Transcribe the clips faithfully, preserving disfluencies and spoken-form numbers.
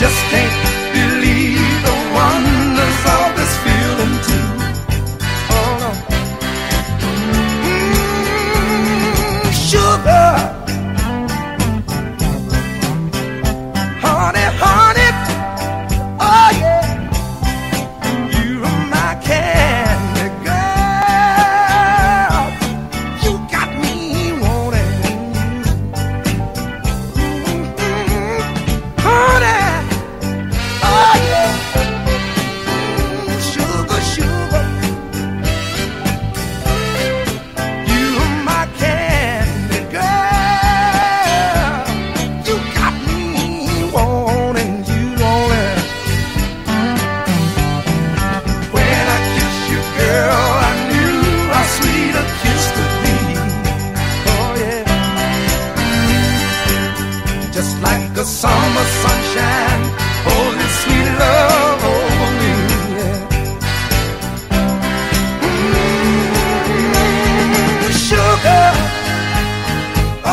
just can't believe the wonders of this feeling too. Oh no. Mm, sugar, honey, honey, oh yeah, you're my candy girl. You got me wanting you, mm-hmm. Honey. Oh yeah, mm, sugar, sugar, you're my candy girl. You got me wanting you, wanting. When I kiss you, girl, I knew how sweet a kiss could be. Oh yeah, just like a summer sunshine. Oh, this sweet love over me, yeah. Mm, sugar, oh,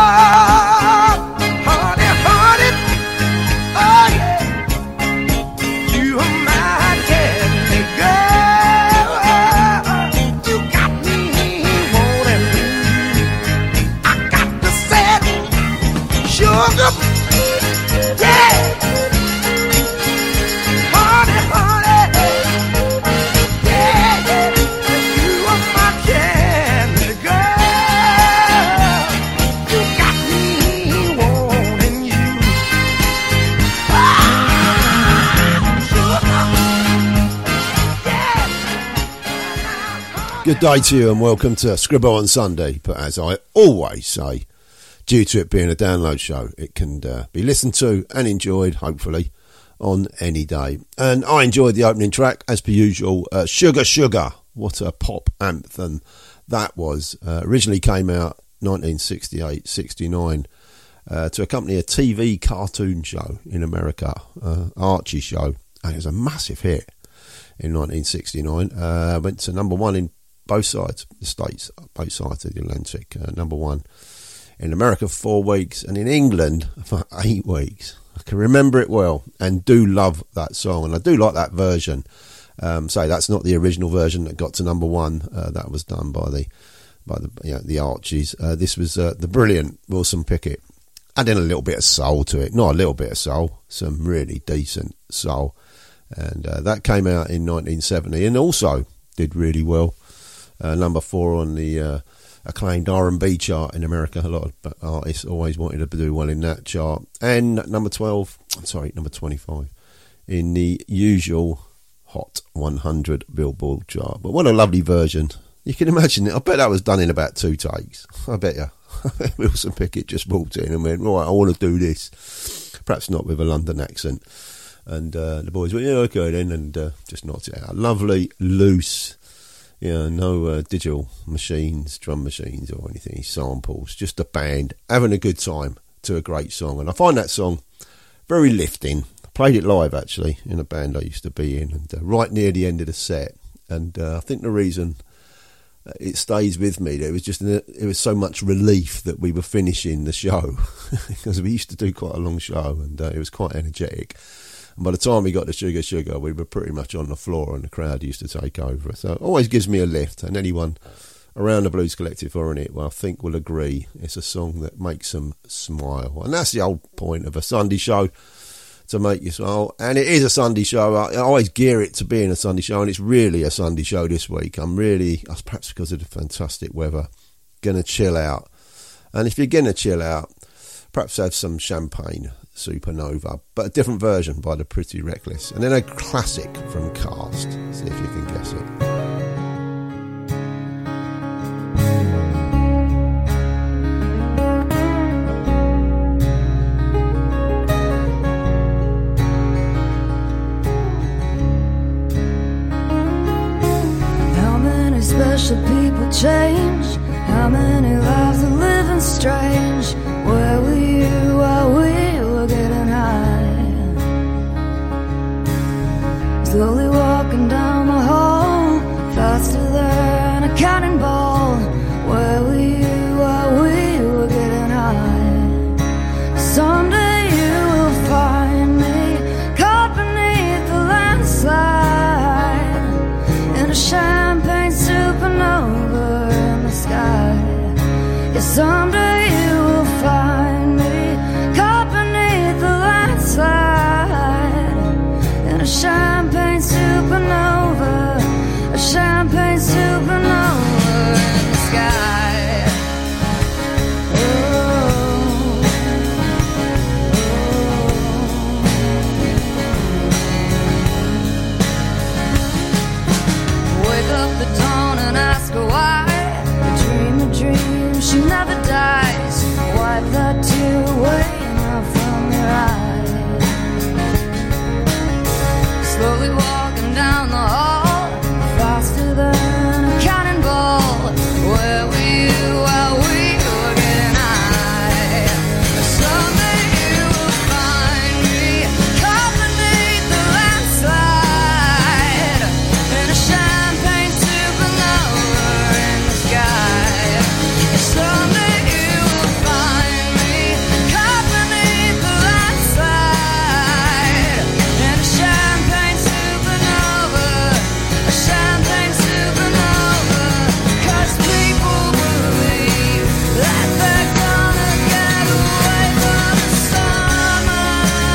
honey, honey, oh yeah, you are my candy girl. You got me wanting. I got to say it, sugar, yeah. Honey, honey, yeah, yeah, you are my candy girl. You got me wanting you. Ah, sugar, yeah. Good day to you and welcome to Scribble on Sunday. But as I always say, due to it being a download show, it can uh, be listened to and enjoyed, hopefully, on any day. And I enjoyed the opening track, as per usual, uh, Sugar Sugar. What a pop anthem that was. Uh, originally came out nineteen sixty-eight sixty-nine uh, to accompany a T V cartoon show in America, uh, Archie show. And it was a massive hit in nineteen sixty-nine. Uh, went to number one in both sides, the states, both sides of the Atlantic. Uh, number one in America for four weeks and in England for eight weeks. I can remember it well and do love that song, and I do like that version. Um, so that's not the original version that got to number one. Uh, that was done by the by the you know, the Archies. Uh, this was uh, the brilliant Wilson Pickett, adding a little bit of soul to it. Not a little bit of soul, some really decent soul, and uh, that came out in nineteen seventy and also did really well. Uh, number four on the uh, acclaimed R and B chart in America. A lot of artists always wanted to do well in that chart. And number twelve, sorry, number twenty-five in the usual Hot one hundred Billboard chart. But what a lovely version. You can imagine it. I bet that was done in about two takes. I bet you. Wilson Pickett just walked in and went, right, I want to do this. Perhaps not with a London accent. And uh, the boys went, yeah, okay then, and uh, just knocked it out. Lovely, loose, you know, no uh, digital machines, drum machines or anything, samples, just a band having a good time to a great song. And I find that song very lifting. I played it live, actually, in a band I used to be in, and uh, right near the end of the set. And uh, I think the reason it stays with me, it was just it was so much relief that we were finishing the show because we used to do quite a long show, and uh, it was quite energetic. And by the time we got to Sugar Sugar, we were pretty much on the floor and the crowd used to take over. So it always gives me a lift, and anyone around the Blues Collective or in it, well, I think will agree it's a song that makes them smile. And that's the whole point of a Sunday show, to make you smile. And it is a Sunday show. I, I always gear it to being a Sunday show, and it's really a Sunday show this week. I'm really, perhaps because of the fantastic weather, going to chill out. And if you're going to chill out, perhaps have some champagne, Supernova, but a different version by the Pretty Reckless, and then a classic from Cast. See if you can guess it. Special people change. How many lives are living strange? Where were you while we were getting high? Slowly walking down the hall, faster than a cannonball. Where were you while we were getting high? Someday you will find me a champagne supernova, a champagne supernova in the sky. Oh, oh. Wake up the dawn and ask her why. You dream a dream, she never dies. Wipe that tear away now from your eyes. Slowly walking down the hall, faster than a cannonball. Where were you while we were getting high? Someday you will find me caught beneath the landslide in a champagne supernova in the sky. Someday you will find me caught beneath the landslide in a champagne supernova, a champagne supernova. 'Cause people believe that they're gonna get away from the summer.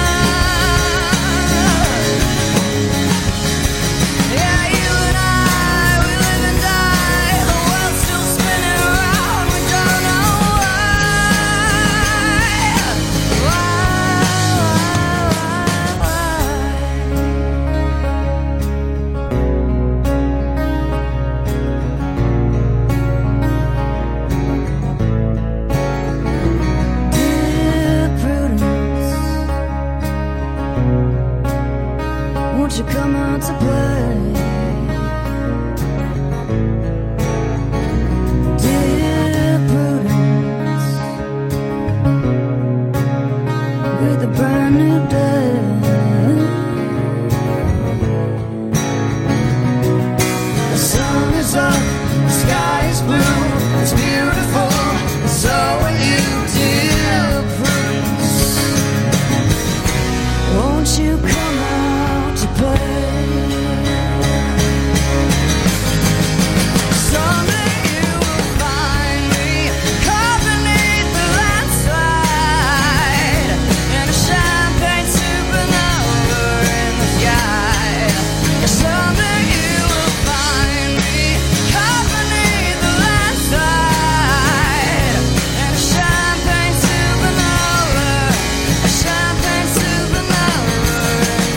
Yeah, you and I, we live and die. The world's still spinning around. We don't know why. Why, Dear Prudence, won't you come out to play? Dear Prudence, with a brand new day. The sun is up, the sky is blue, it's beautiful, so are you, dear Prudence. Won't you come out to play? Someday you will find me caught beneath the landslide in a champagne supernova in the sky. Someday you will find me caught beneath the landslide in a champagne supernova, a champagne supernova in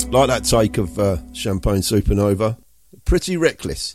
Like that take of uh, Champagne Supernova, pretty reckless.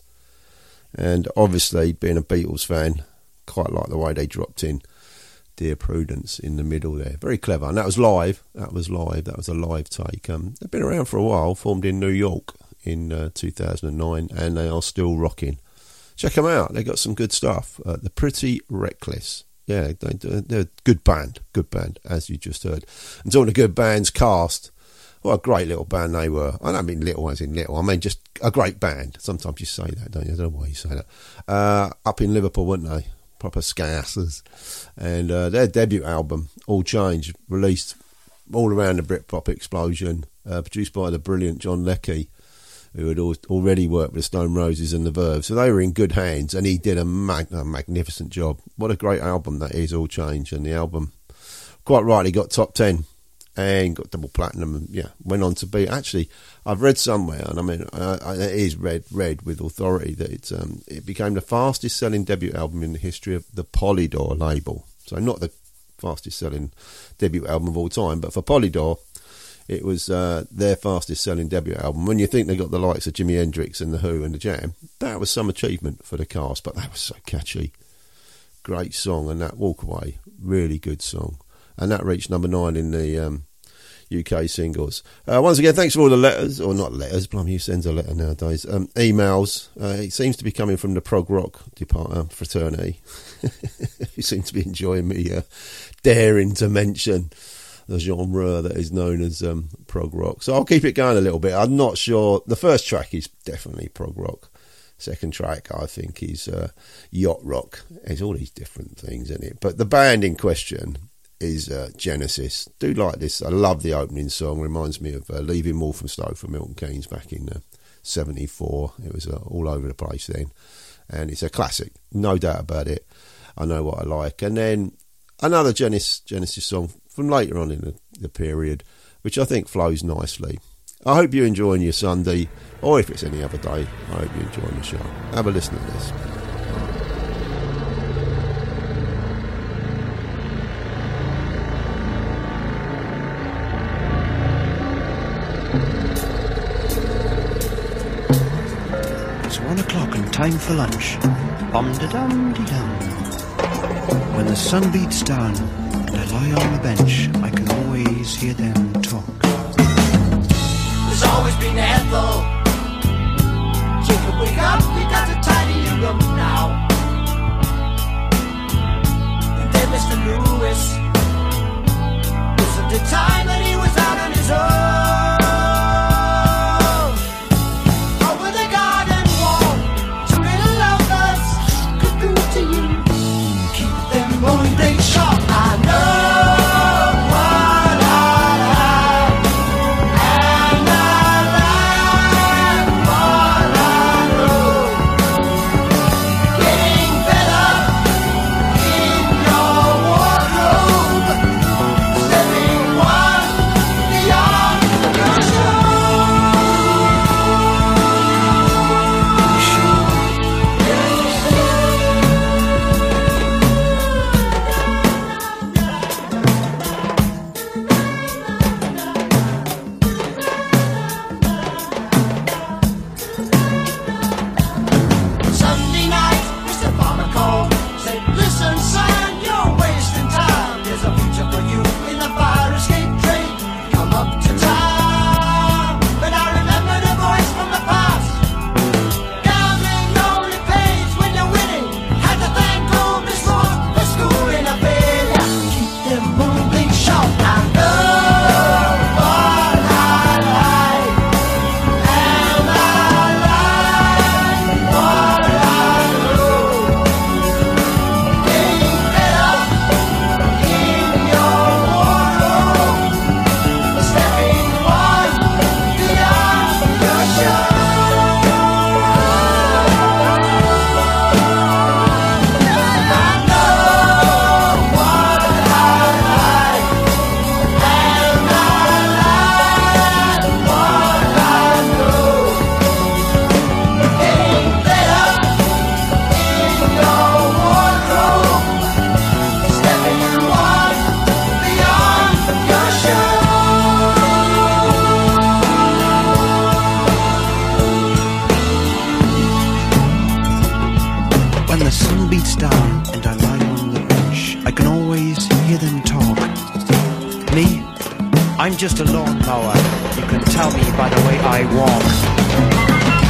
And obviously, being a Beatles fan, quite like the way they dropped in Dear Prudence in the middle there. Very clever. And that was live. That was live. That was a live take. Um, they've been around for a while, formed in New York in uh, two thousand nine, and they are still rocking. Check them out. They got some good stuff. Uh, the Pretty Reckless. Yeah, they, they're a good band. Good band, as you just heard. And talking of good bands, Cast. What a great little band they were. I don't mean little as in little. I mean just a great band. Sometimes you say that, don't you? I don't know why you say that. Uh, up in Liverpool, weren't they? Proper scassers. And uh, their debut album, All Change, released all around the Britpop explosion, uh, produced by the brilliant John Leckie, who had al- already worked with Stone Roses and The Verve. So they were in good hands, and he did a, mag- a magnificent job. What a great album that is, All Change. And the album, quite rightly, got top ten. And got double platinum, and yeah, went on to be. Actually, I've read somewhere, and I mean, uh, it is read read with authority that it's um, it became the fastest selling debut album in the history of the Polydor label. So not the fastest selling debut album of all time, but for Polydor, it was uh, their fastest selling debut album. When you think they got the likes of Jimi Hendrix and the Who and the Jam, that was some achievement for the Cast. But that was so catchy, great song, and that Walk Away, really good song. And that reached number nine in the um, U K singles. Uh, once again, thanks for all the letters, or not letters, blimey, who sends a letter nowadays? Um, emails. Uh, it seems to be coming from the prog rock department, fraternity, who seem to be enjoying me uh, daring to mention the genre that is known as um, prog rock. So I'll keep it going a little bit. I'm not sure. The first track is definitely prog rock. Second track, I think, is uh, yacht rock. There's all these different things in it. But the band in question is uh, Genesis. Do like this. I love the opening song. Reminds me of uh, Leaving Walthamstow from Milton Keynes back in uh, seventy-four. It was uh, all over the place then. And it's a classic. No doubt about it. I know what I like. And then another Genesis, Genesis song from later on in the, the period, which I think flows nicely. I hope you're enjoying your Sunday, or if it's any other day, I hope you're enjoying the show. Have a listen to this. It's one o'clock and time for lunch. Bum-da-dum-de-dum. When the sun beats down and I lie on the bench, I can always hear them talk. There's always been Ethel. Jacob, wake up, we got to tidy your room now. And then Mister Lewis, this is the time that he was out on his own. Over the garden wall, two little lovers could do to you. Keep them going, they sharp, I know. What I like, and I like. just a lawnmower. You can tell me by the way I walk.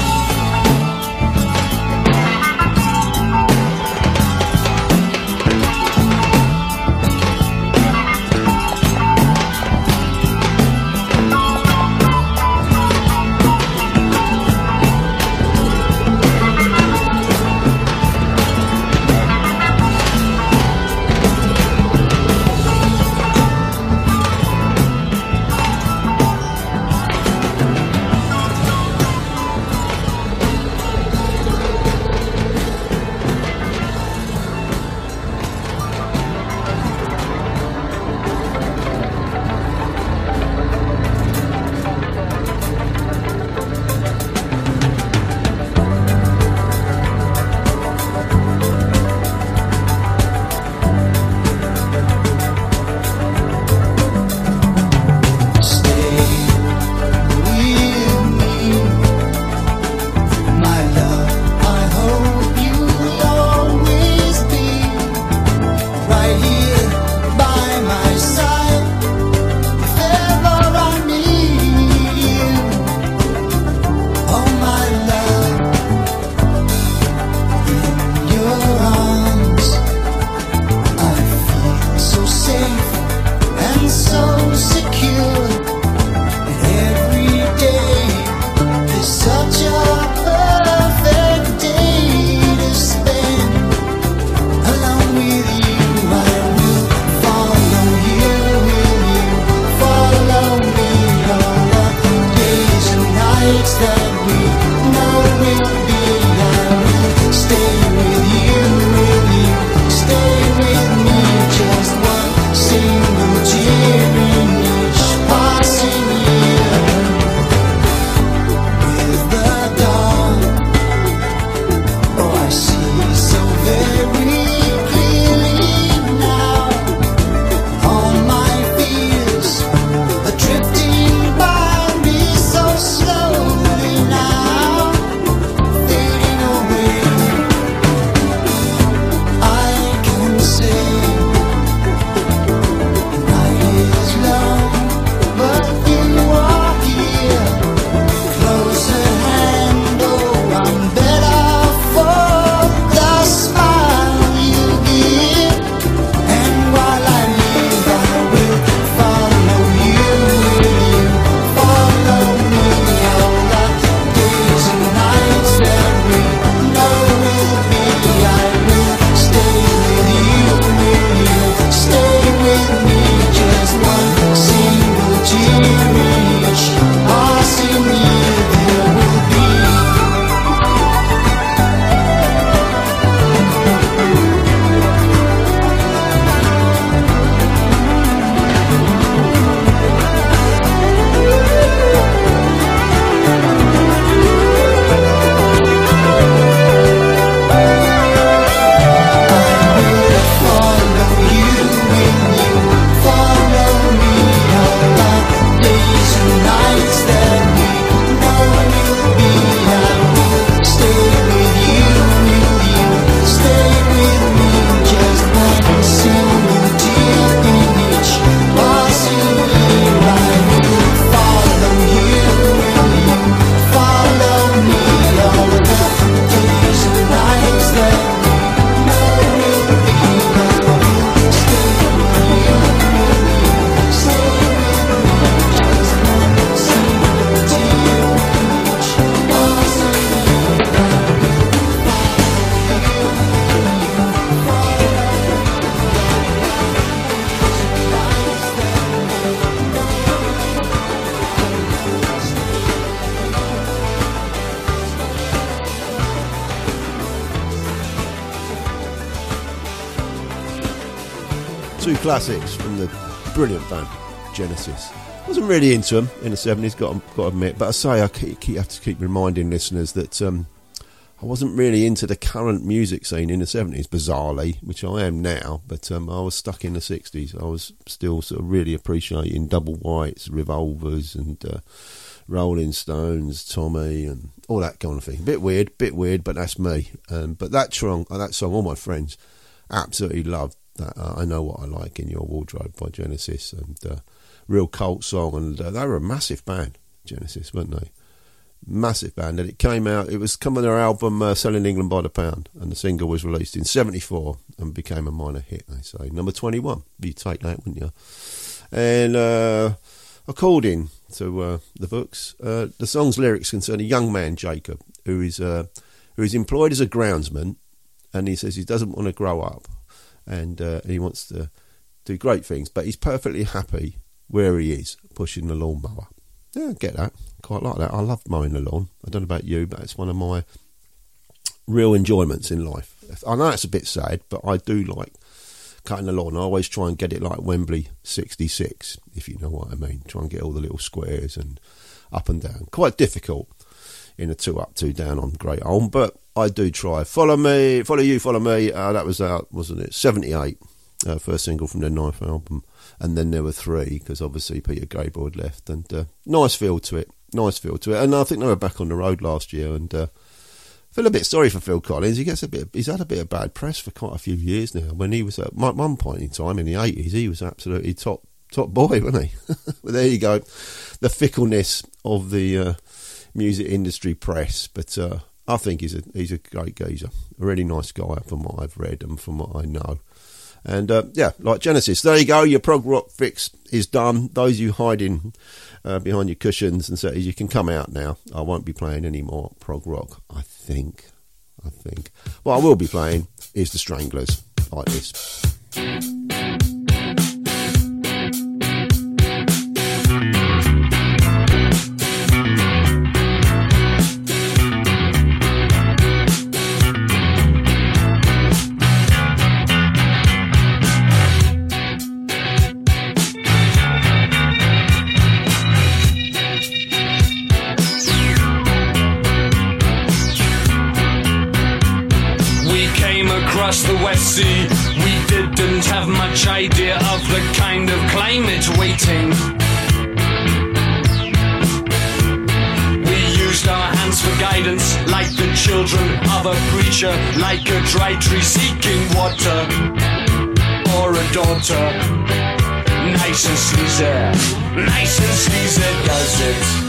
Two classics from the brilliant band Genesis. Wasn't really into them in the seventies, got got to admit. But I say I keep, keep, have to keep reminding listeners that um, I wasn't really into the current music scene in the seventies, bizarrely, which I am now. But um, I was stuck in the sixties. I was still sort of really appreciating Double Whites, Revolvers, and uh, Rolling Stones, Tommy, and all that kind of thing. Bit weird, bit weird, but that's me. Um, but that song, that song, all my friends absolutely loved. That, uh, I Know What I Like in Your Wardrobe by Genesis, and uh, real cult song, and uh, they were a massive band, Genesis, weren't they? Massive band, and it came out, it was coming their album uh, Selling England by the Pound, and the single was released in seventy-four and became a minor hit, they say. Number twenty-one, you take that, wouldn't you? And uh, according to uh, the books, uh, the song's lyrics concern a young man, Jacob, who is uh, who is employed as a groundsman, and he says he doesn't want to grow up, and uh, he wants to do great things, but he's perfectly happy where he is, pushing the lawnmower. Yeah, I get that. Quite like that. I love mowing the lawn. I don't know about you, but it's one of my real enjoyments in life. I know it's a bit sad, but I do like cutting the lawn. I always try and get it like Wembley sixty-six, if you know what I mean. Try and get all the little squares and up and down. Quite difficult in a two up, two down on Great Olm, but I do try. Follow me, follow you, follow me. Uh, that was out, wasn't it? seventy-eight, uh, first single from their ninth album. And then there were three, because obviously Peter Gabriel had left. And uh, nice feel to it, nice feel to it. And I think they were back on the road last year, and uh, I feel a bit sorry for Phil Collins. He gets a bit, he's had a bit of bad press for quite a few years now. When he was at one point in time in the eighties, he was absolutely top top boy, wasn't he? But there you go, the fickleness of the uh, music industry press. But uh, I think he's a he's a great geezer, a really nice guy from what I've read and from what I know. And uh, yeah, like Genesis, there you go. Your prog rock fix is done. Those you hiding uh, behind your cushions and say you can come out now. I won't be playing any more prog rock. I think, I think. What I will be playing is the Stranglers, like this. The West Sea, we didn't have much idea of the kind of climate waiting. We used our hands for guidance, like the children of a preacher, like a dry tree seeking water, or a daughter. Nice and sleazy, nice and sleazy does it.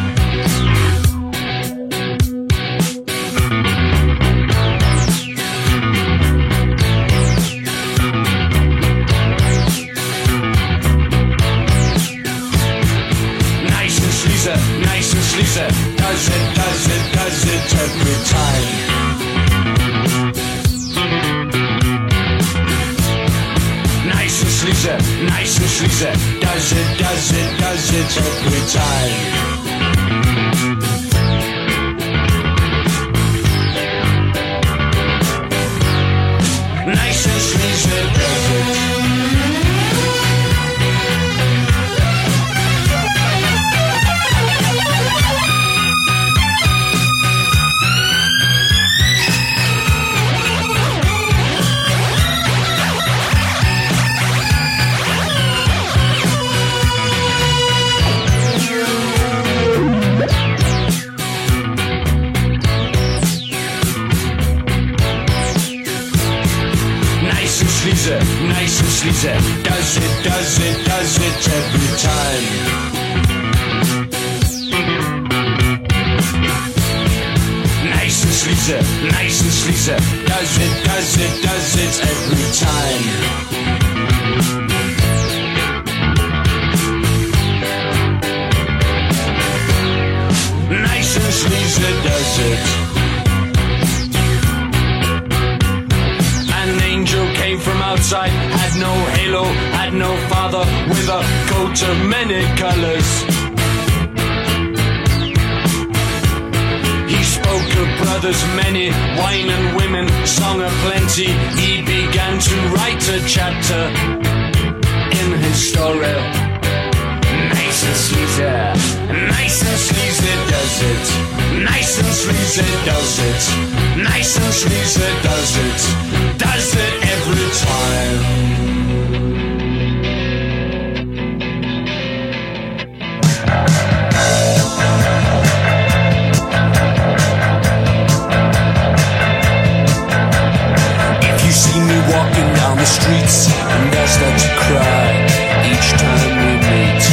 Nice and sleazy, does it, does it, does it every time. Nice and sleazy, nice and sleazy, does it, does it, does it every time. Nice and sleazy, does it. Nice and sleazy, does it, does it, does it every time. Nice and sleazy, nice and sleazy, does it, does it, does it every time. Nice and sleazy, does it. Came from outside, had no halo, had no father, with a coat of many colours. He spoke of brothers many, wine and women, song of plenty. He began to write a chapter in his story. Nice and sleazy, nice and sleazy does it. Nice and sleazy does it. Nice and sleazy does it. Does it every time. If you see me walking down the streets and I start to cry each time we meet,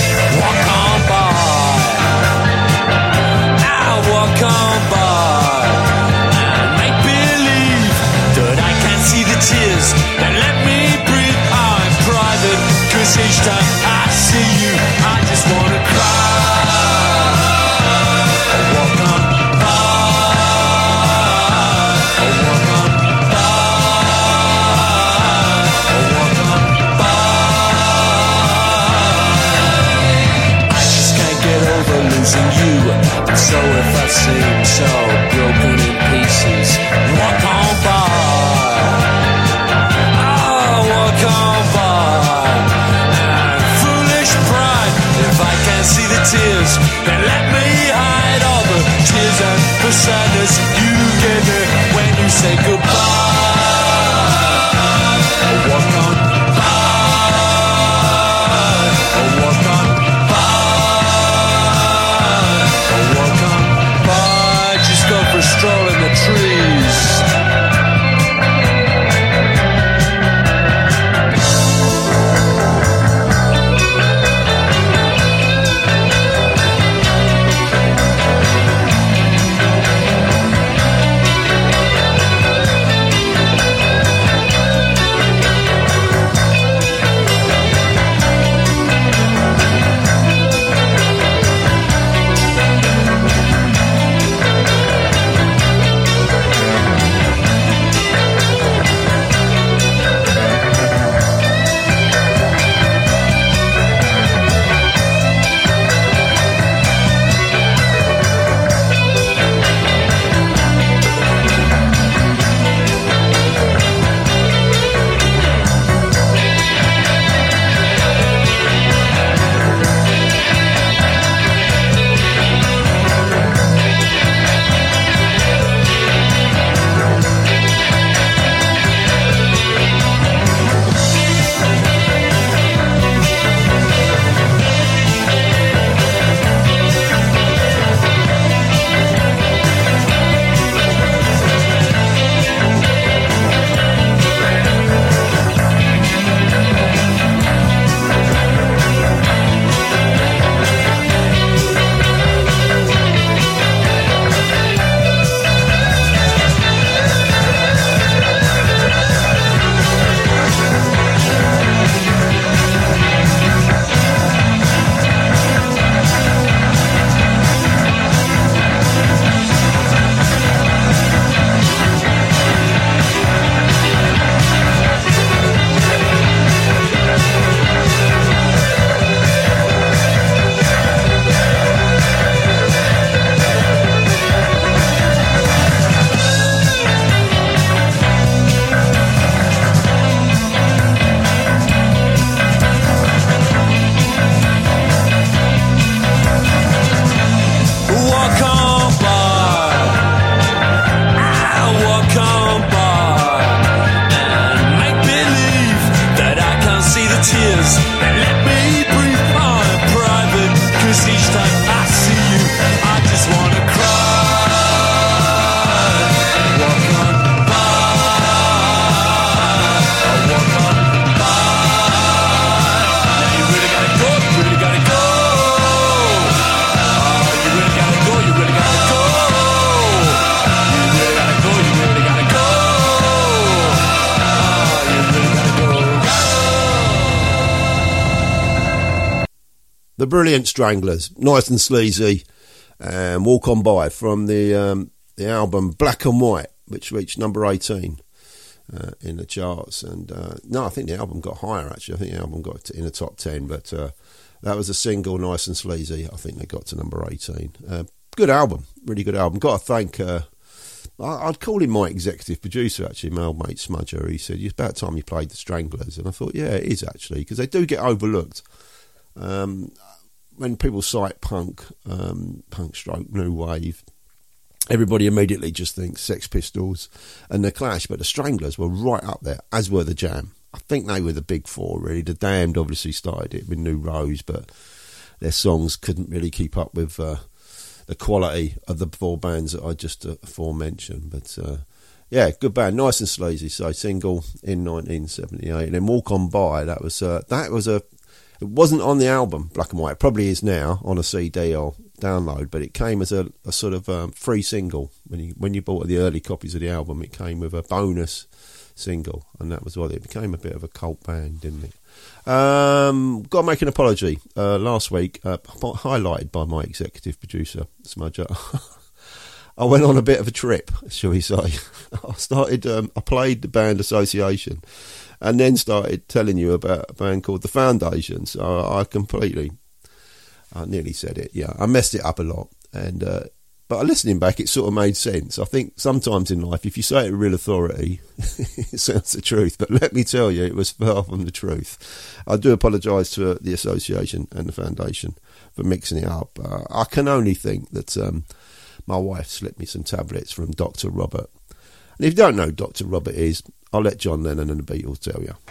The Brilliant Stranglers, Nice and Sleazy, and Walk On By from the um, the album Black and White, which reached number eighteen uh, in the charts. And uh, no, I think the album got higher, actually. I think the album got to, in the top ten, but uh, that was a single, Nice and Sleazy. I think they got to number eighteen. Uh, good album, really good album. Got to thank... Uh, I'd call him my executive producer, actually, my old mate Smudger. He said, it's about time you played the Stranglers. And I thought, yeah, it is, actually, because they do get overlooked. Um, when people cite punk, um, punk stroke, new wave, everybody immediately just thinks Sex Pistols and The Clash, but the Stranglers were right up there, as were the Jam. I think they were the big four, really. The Damned obviously started it with New Rose, but their songs couldn't really keep up with... Uh, the quality of the four bands that I just uh, aforementioned. But uh, yeah, good band, Nice and Sleazy. So single in nineteen seventy-eight, and then Walk On By. That was uh, that was a. It wasn't on the album Black and White. It probably is now on a C D or download, but it came as a, a sort of um, free single when you when you bought the early copies of the album. It came with a bonus single, and that was why it became a bit of a cult band, didn't it? Um, got to make an apology. Uh, last week, uh, highlighted by my executive producer, Smudger, I went on a bit of a trip, shall we say. I started, um, I played the band Association, and then started telling you about a band called The Foundation. So I completely, I nearly said it, yeah, I messed it up a lot. And uh, but listening back, it sort of made sense. I think sometimes in life, if you say it with real authority, it sounds the truth. But let me tell you, it was far from the truth. I do apologise to uh, the association and the foundation for mixing it up. Uh, I can only think that um, my wife slipped me some tablets from Doctor Robert. And if you don't know who Doctor Robert is, I'll let John Lennon and the Beatles tell you.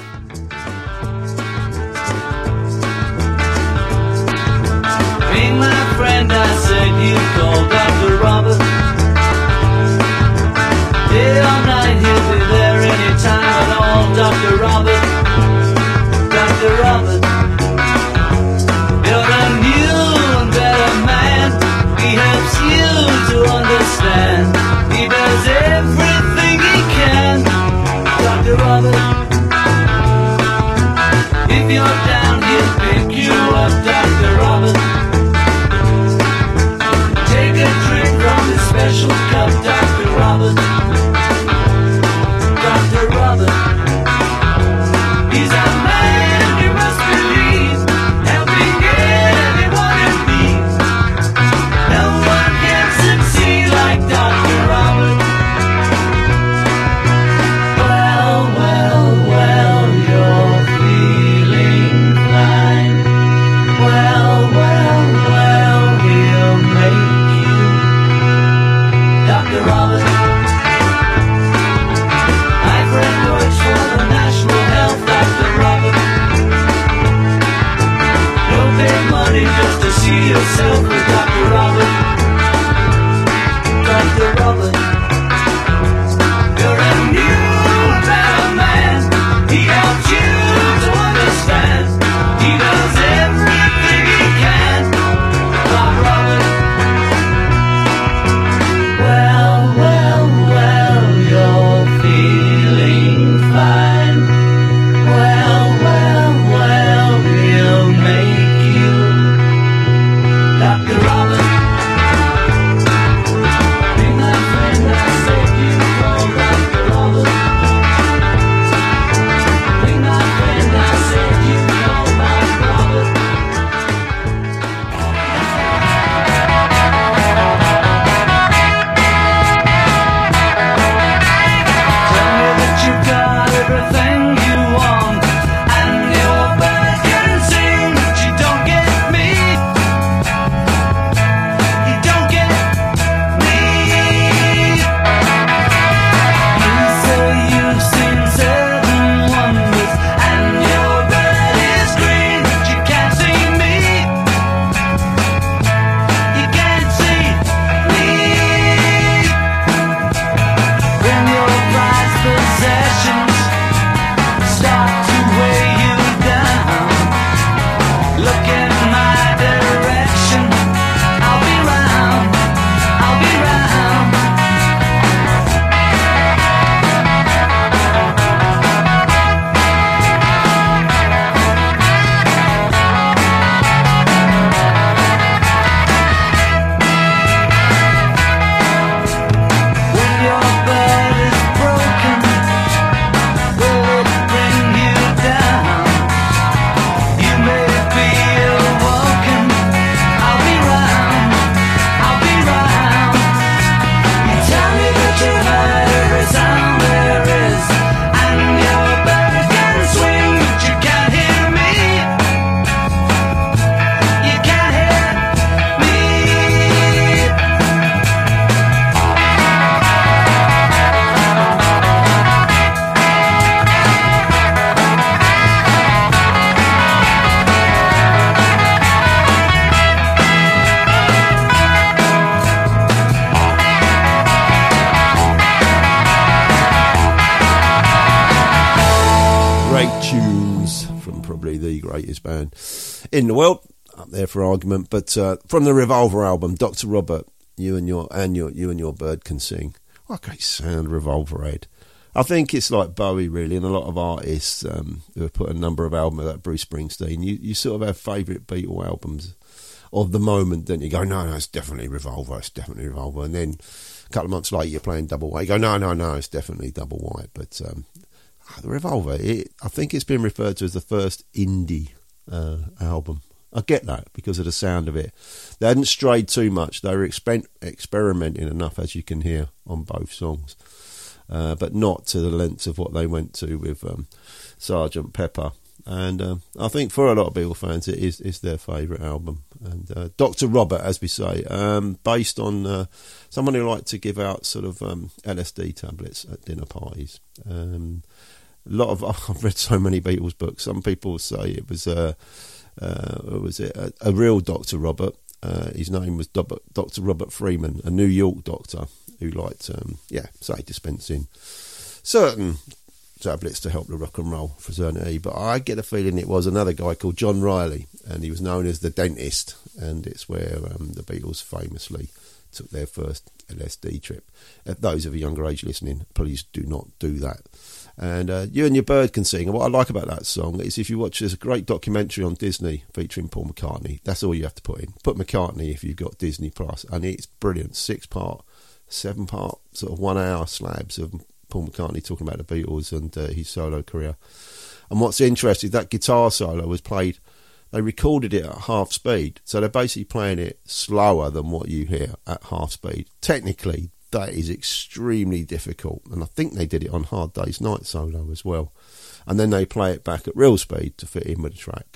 Being my friend, I said you call Doctor Robert. Day or night, he'll be there anytime at all. Doctor Robert, Doctor Robert, you're a new and better man. He helps you to understand. He does everything he can. Doctor Robert, if you're down, he'll pick you up. Doctor Robert, special cup, Doctor Robert, Doctor Robert, he's a man you must believe, helping anyone in need. No one can succeed like Doctor Robert. Well, well, well, you're feeling fine. Well, well, well, he'll make Doctor Robert, my friend works for the National Health. Doctor Robert, don't pay money just to see yourself with Doctor Robert. Doctor Robert, you're a new better man. He helps you to understand. He does everything he can. Doc Robert, well, well, well, you're feeling fine. Well, well, well, we'll make you Doctor Robert. Be my friend, tunes from probably the greatest band in the world, up there for argument. But uh, from the Revolver album, Doctor Robert, you and your and your you and your bird can sing. What a great sound, Revolverhead. I think it's like Bowie, really, and a lot of artists um, who have put a number of albums like Bruce Springsteen. You you sort of have favourite Beatle albums of the moment, then you go, no, no, it's definitely Revolver, it's definitely Revolver, and then a couple of months later you're playing Double White, you go, no, no, no, it's definitely Double White. But um, the Revolver, it, I think it's been referred to as the first indie uh, album. I get that because of the sound of it. They hadn't strayed too much. They were exper- experimenting enough, as you can hear on both songs, uh, but not to the lengths of what they went to with um, Sergeant Pepper. And um, I think for a lot of Beatle fans, it is, is their favourite album. And uh, Doctor Robert, as we say, um, based on uh, someone who liked to give out sort of um, L S D tablets at dinner parties. Um, a lot of I've read so many Beatles books. Some people say it was uh, uh, what was it a, a real Doctor Robert. Uh, his name was Doctor Robert Freeman, a New York doctor who liked, um, yeah, say dispensing certain tablets to help the rock and roll fraternity, but I get a feeling it was another guy called John Riley, and he was known as the Dentist, and it's where um, the Beatles famously took their first L S D trip. If those of a younger age listening, please do not do that. And uh, You and Your Bird Can Sing, and what I like about that song is if you watch, there's a great documentary on Disney featuring Paul McCartney. That's all you have to put in. Put McCartney if you've got Disney Plus, and it's brilliant. Six part, seven part, sort of one hour slabs of Paul McCartney talking about the Beatles and uh, his solo career. And what's interesting, that guitar solo was played, they recorded it at half speed, so they're basically playing it slower than what you hear at half speed. Technically, that is extremely difficult, and I think they did it on Hard Day's Night solo as well. And then they play it back at real speed to fit in with the track.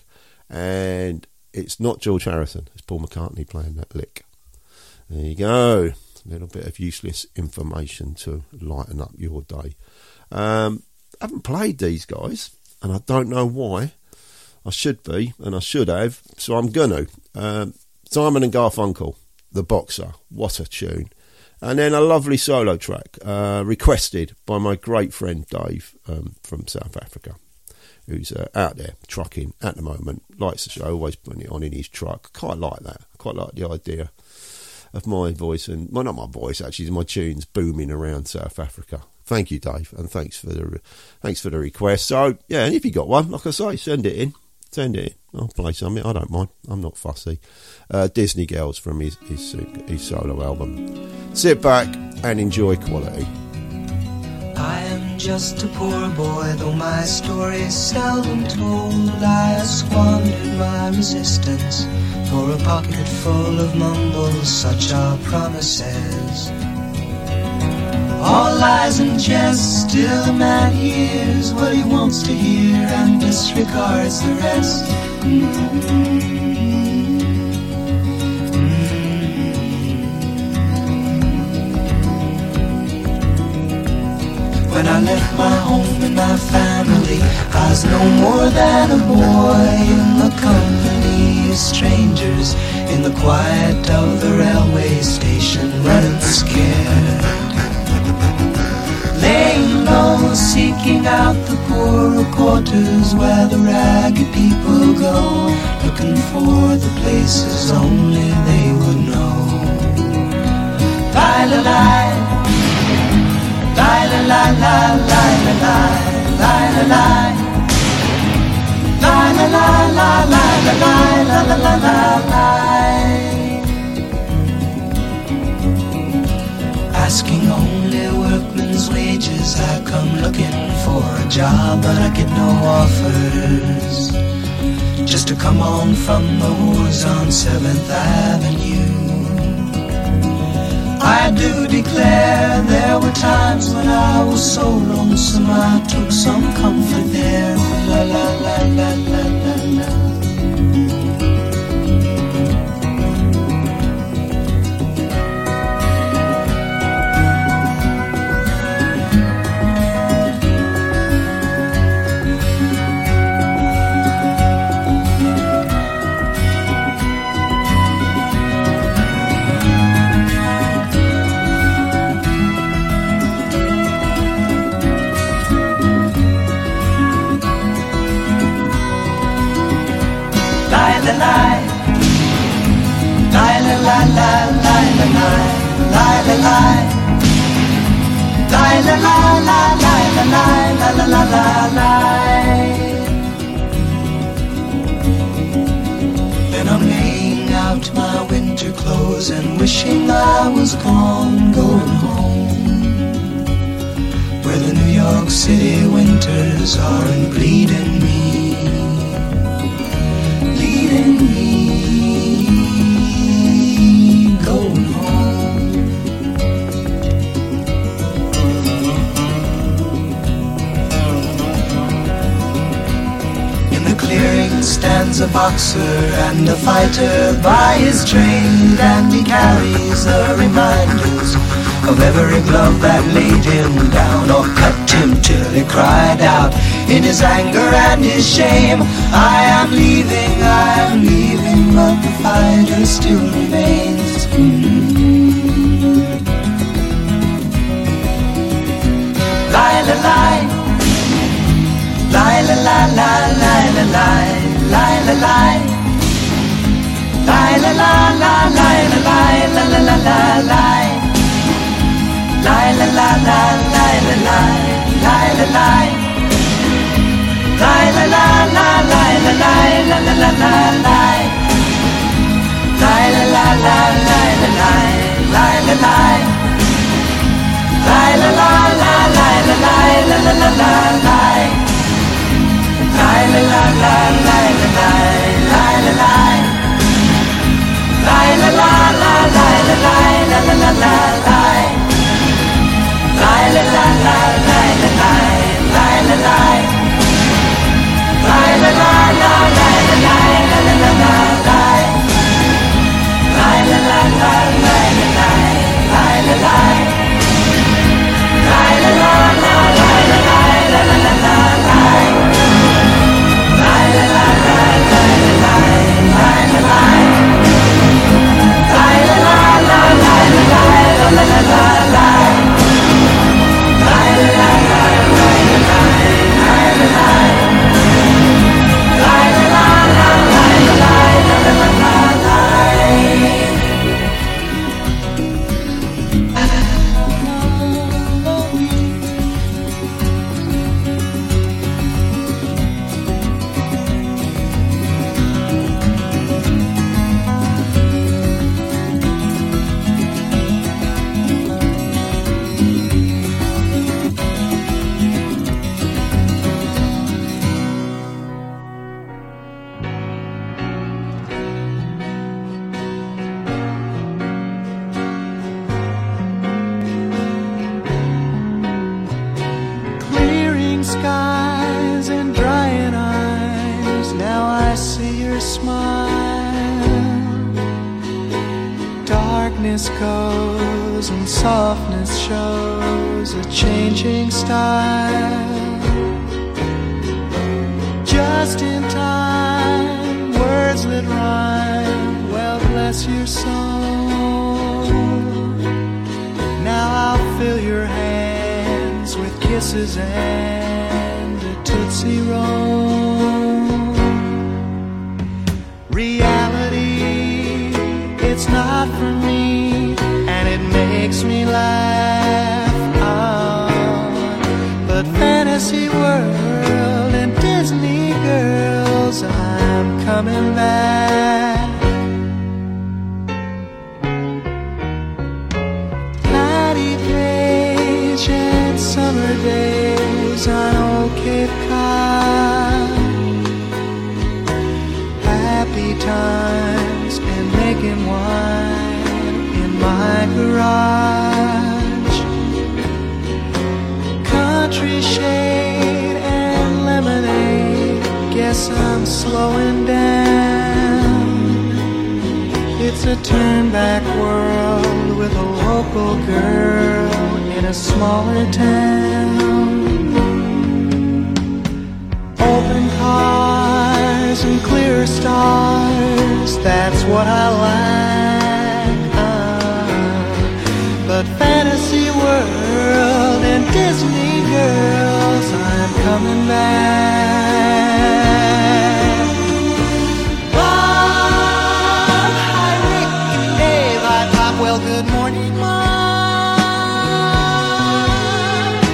And it's not George Harrison, it's Paul McCartney playing that lick. There you go. A little bit of useless information to lighten up your day. Um, I haven't played these guys, and I don't know why. I should be, and I should have, so I'm going to. Um, Simon and Garfunkel, The Boxer, what a tune. And then a lovely solo track, uh, requested by my great friend Dave um, from South Africa, who's uh, out there trucking at the moment, likes the show, always putting it on in his truck. Quite like that, quite like the idea of my voice, and well, not my voice actually, my tunes booming around South Africa. Thank you, Dave, and thanks for the thanks for the request. So yeah, and if you got one, like I say, send it in, send it in. I'll play something. I don't mind. I'm not fussy. Uh, Disney Girls from his, his his solo album. Sit back and enjoy quality. I am just a poor boy, though my story's seldom told. I squandered my resistance for a pocket full of mumbles, such are promises. All lies and jest, still a man hears what he wants to hear and disregards the rest. Mm-hmm. When I left my home and my family, I was no more than a boy in the company of strangers, in the quiet of the railway station, running scared, laying low, seeking out the poorer quarters where the ragged people go, looking for the places only they would know. La la la. La la la la la la la la la la la la la la la la la la la la. Asking only workmen's wages, I come looking for a job, but I get no offers. Just to come on from the whores on seventh Avenue. I do declare there were times when I was so lonesome I took some comfort there. La la la la la la la. la la la la la la la la la la. Then I'm laying out my winter clothes and wishing I was gone, going home, where the New York City winters aren't bleeding me, leading me, going home. In the clearing stands a boxer and a fighter by his trade, and he carries the reminders of every glove that laid him down or cut him till he cried out in his anger and his shame, I am leaving, I am leaving, but the fighter still remains. Mm-hmm. Lie, la, lie, lie, la, la, la, lie, la, lie, lie, la, lie, lie, la, la, la, lie, la, lie, la, la, la, la, lie. Lie, la, la, la, lie, la, lie, lie, la, lie. Lie, la, la, la, lie, la, lie, la, la, la, la, lie. Lie, la, la, la, lie, la, lie, lie, la, lie. Lie, la, la, la, lie, la, lie, la, la, la, la, lie. Lie, la, la, la, lie, la, lie, lie, la, lie. Lie, la, la, la, lie, la, lie, la, la, la, la, lie. Lie, la, la, la, lie, la, lie, lie, la, lie. Lie, la, la, la, lie, la, lie, la, la, la, la, lie. Lie, la, la, la, lie, la, lie, lie, la, lie. Lie, la, la, la, lie, la, lie, la, la, la, la, lie. Lie, la, la, la, lie, la, lie, lie, la, lie. Lie, la, la, la, lie, la, lie, la, la, la, la, lie. Skies and drying eyes, now I see your smile. Darkness goes and softness shows a changing style. Just in time, words that rhyme, well bless your soul. Now I'll fill your hands with kisses and a Tootsie Roll. Reality, it's not for me, and it makes me laugh. Oh, but fantasy world and Disney girls, I'm coming back. Patty Page and summer days on old Cape Cod. Happy times and making wine in my garage. Country shade and lemonade, guess I'm slowing down. It's a turn-back world with a local girl in a smaller town. Open cars and clear stars, that's what I like. uh, But fantasy world and Disney girls, I'm coming back. Bob, hi Rick, Dave, hi Pop, well good morning Mom.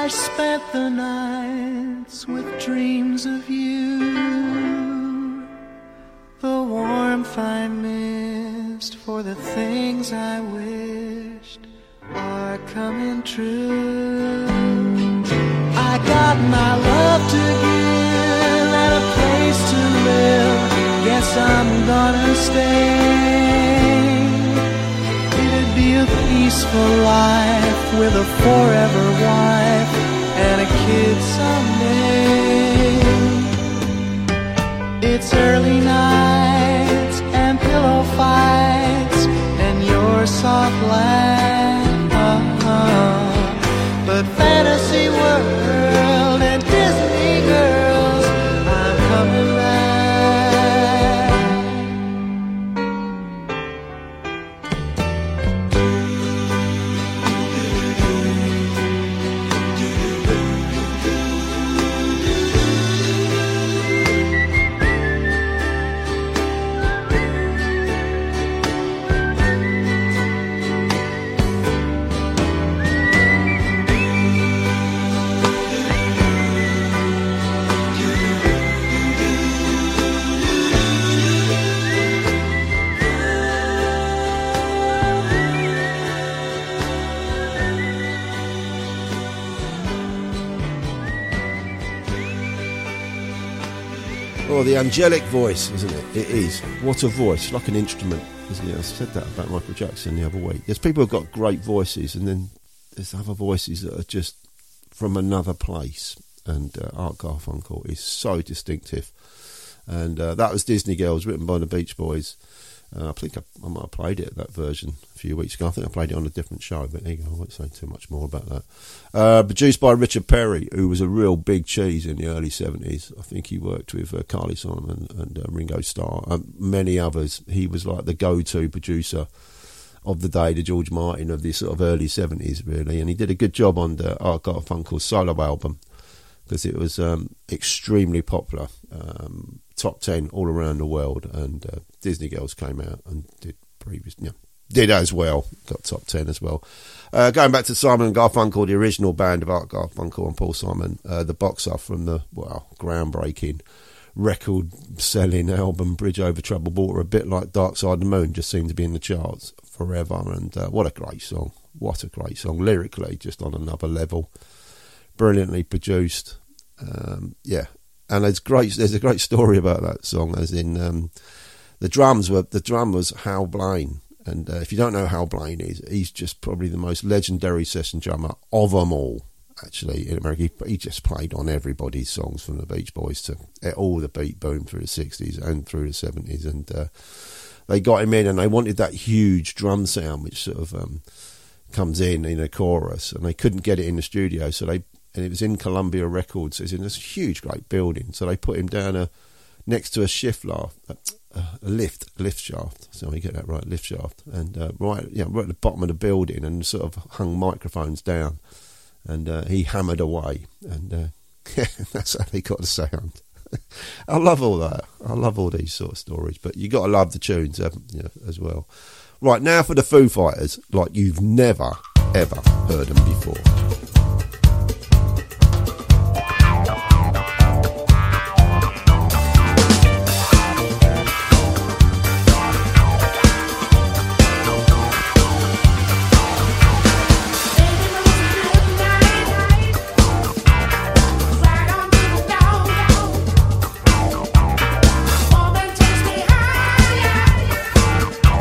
I spent the nights with dreams of you. The warmth I missed for the things I wished are coming true. I got my love to give and a place to live. Guess I'm gonna stay. It'd be a peaceful life with a forever wife and a kid someday. It's early nights and pillow fights and your soft laugh, uh-huh. But fantasy world and Disney girls, I'm coming back. Oh, the angelic voice, isn't it? It is. What a voice, like an instrument, isn't it? I said that about Michael Jackson the other week. There's people who've got great voices, and then there's other voices that are just from another place. And uh, Art Garfunkel is so distinctive. And uh, that was Disney Girls, written by the Beach Boys. Uh, I think I, I might have played it, that version, a few weeks ago. I think I played it on a different show, but there you go, I won't say too much more about that. Uh, produced by Richard Perry, who was a real big cheese in the early seventies. I think he worked with uh, Carly Simon and uh, Ringo Starr, and many others. He was like the go-to producer of the day, the George Martin of the sort of early seventies, really. And he did a good job on the Art Garfunkel's solo album, because it was um, extremely popular. Um, top ten all around the world, and uh, Disney Girls came out and did previous, yeah, did as well, got top ten as well. Uh, going back to Simon and Garfunkel, the original band of Art Garfunkel and Paul Simon, uh, the boxer from the, well, groundbreaking record-selling album Bridge Over Troubled Water, a bit like Dark Side of the Moon, just seemed to be in the charts forever. And uh, what a great song, what a great song, lyrically just on another level, brilliantly produced. Um, yeah. And there's great. There's a great story about that song, as in um, the drums were the drum was Hal Blaine, and uh, if you don't know Hal Blaine is, he's just probably the most legendary session drummer of them all. Actually, in America, he, he just played on everybody's songs from the Beach Boys to all the beat boom through the sixties and through the seventies, and uh, they got him in, and they wanted that huge drum sound which sort of um, comes in in a chorus, and they couldn't get it in the studio, so they. And it was in Columbia Records. It's in this huge, great building. So they put him down a, next to a shift laft, a, a lift, a lift shaft. So we get that right, lift shaft, and uh, right, yeah, right at the bottom of the building, and sort of hung microphones down, and uh, he hammered away, and uh, that's how they got the sound. I love all that. I love all these sort of stories, but you got to love the tunes, haven't you, as well. Right, now for the Foo Fighters, like you've never ever heard them before.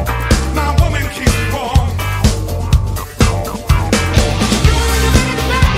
My woman keeps me warm.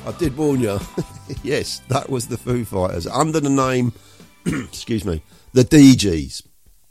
I did warn you. Yes, that was the Foo Fighters under the name, excuse me, the D Gs.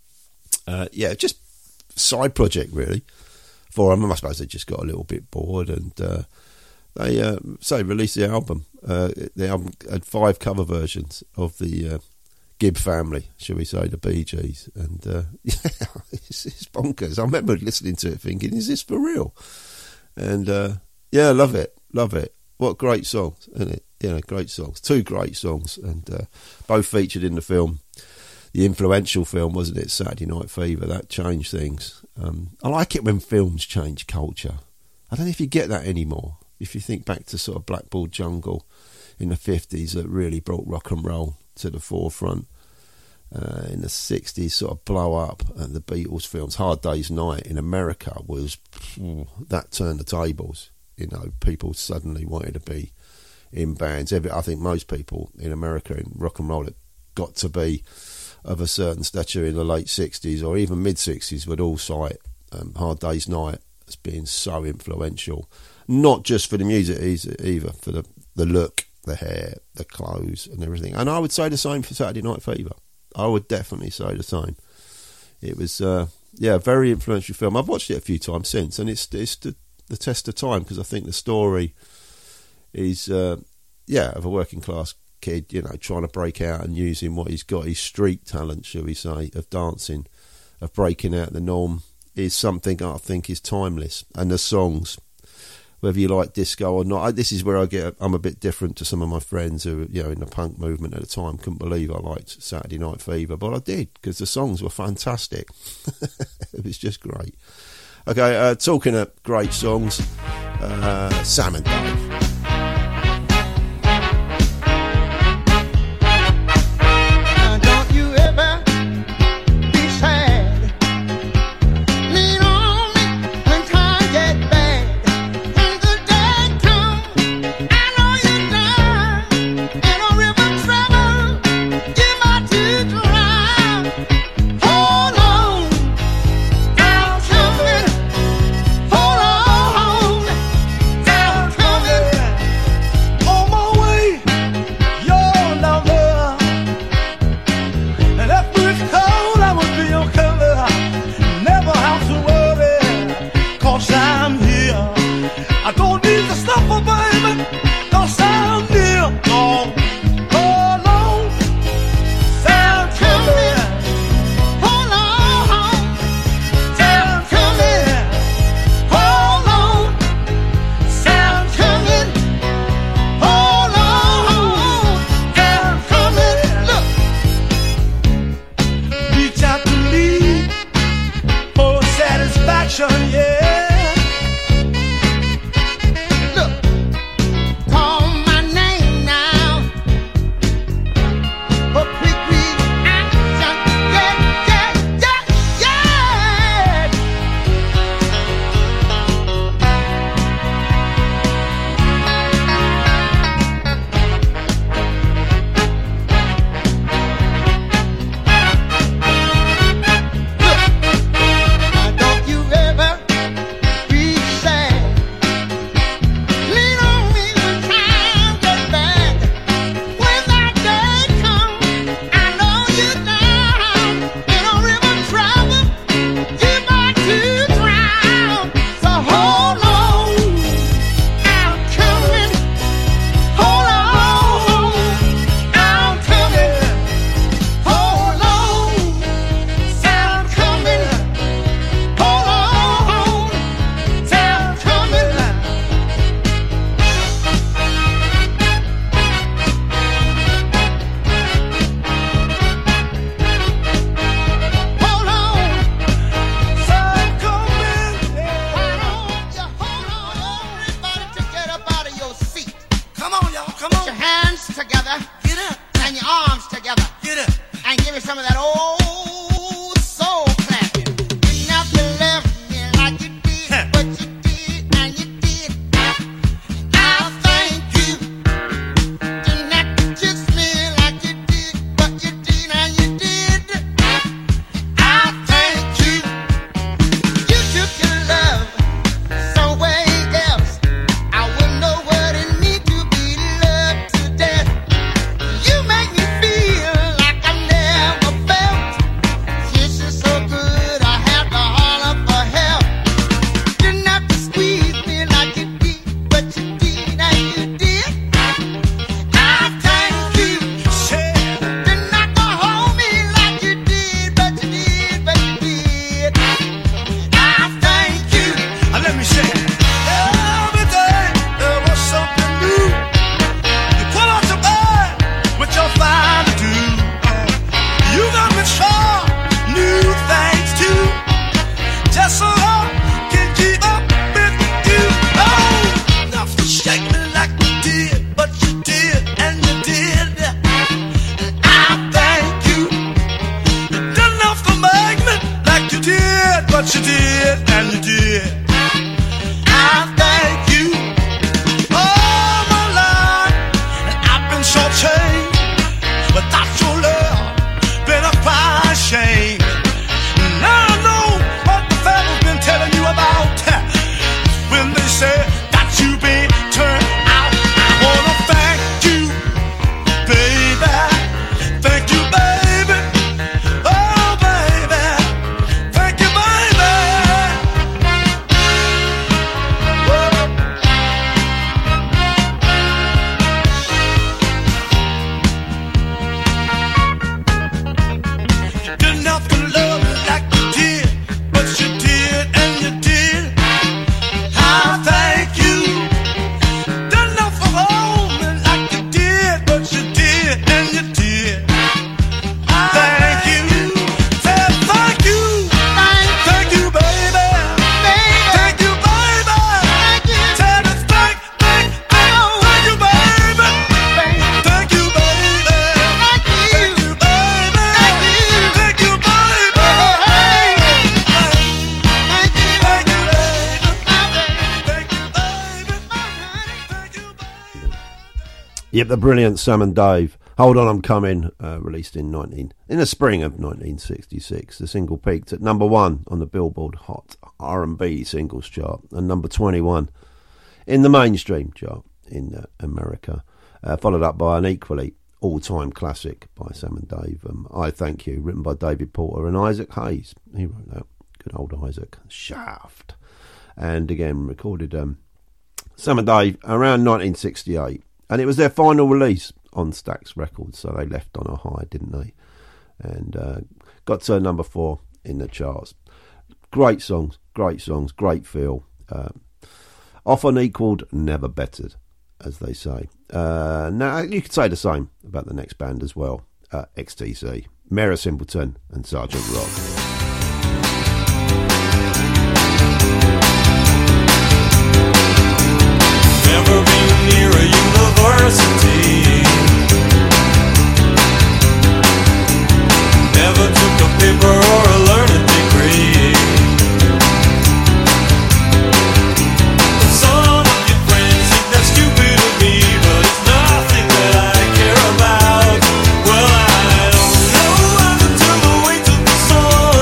Uh, yeah, just side project really for them. I suppose they just got a little bit bored and uh, they uh, so released the album. Uh, the album had five cover versions of the uh, Gibb family, shall we say, the Bee Gees, and uh, yeah, it's, it's bonkers. I remember listening to it thinking, is this for real? And uh, yeah, love it, love it. What great songs, isn't it? Yeah, great songs. Two great songs, and uh, both featured in the film. The influential film, wasn't it? Saturday Night Fever. That changed things. Um, I like it when films change culture. I don't know if you get that anymore. If you think back to sort of Blackpool Jungle in the fifties, that really brought rock and roll to the forefront. Uh, in the sixties, sort of blow up, and the Beatles films, Hard Day's Night in America was that turned the tables. You know, people suddenly wanted to be in bands. Every, I think most people in America in rock and roll that got to be of a certain stature in the late sixties or even mid sixties would all cite um, Hard Day's Night as being so influential, not just for the music either, for the, the look, the hair, the clothes and everything. And I would say the same for Saturday Night Fever. I would definitely say the same. It was, uh, yeah, a very influential film. I've watched it a few times since, and it's it's the, the test of time because I think the story is, uh, yeah, of a working class kid, you know, trying to break out and using what he's got, his street talent, shall we say, of dancing, of breaking out the norm, is something I think is timeless. And the songs, whether you like disco or not, I, this is where I get, I'm a bit different to some of my friends who, you know, in the punk movement at the time, couldn't believe I liked Saturday Night Fever, but I did, because the songs were fantastic. It was just great. Okay, uh, talking of great songs, uh, Sam and Dave. To be Yep, the brilliant Sam and Dave. Hold On, I'm Coming, uh, released in nineteen in the spring of nineteen sixty-six. The single peaked at number one on the Billboard Hot R and B Singles Chart and number twenty-one in the mainstream chart in uh, America. Uh, followed up by an equally all-time classic by Sam and Dave, um, I Thank You, written by David Porter and Isaac Hayes. He wrote that. Good old Isaac. Shaft. And again, recorded um, Sam and Dave around nineteen sixty-eight. And it was their final release on Stax Records, so they left on a high, didn't they? And uh, got to number four in the charts. Great songs, great songs, great feel. Uh, often equalled, never bettered, as they say. Uh, now, you could say the same about the next band as well, uh, X T C, Mayor Simpleton and Sergeant Rock. Never been near a university. Never took a paper or a learning degree. Some of your friends think that's stupid of me, but it's nothing that I care about. Well, I don't know how to turn the weight of the sun.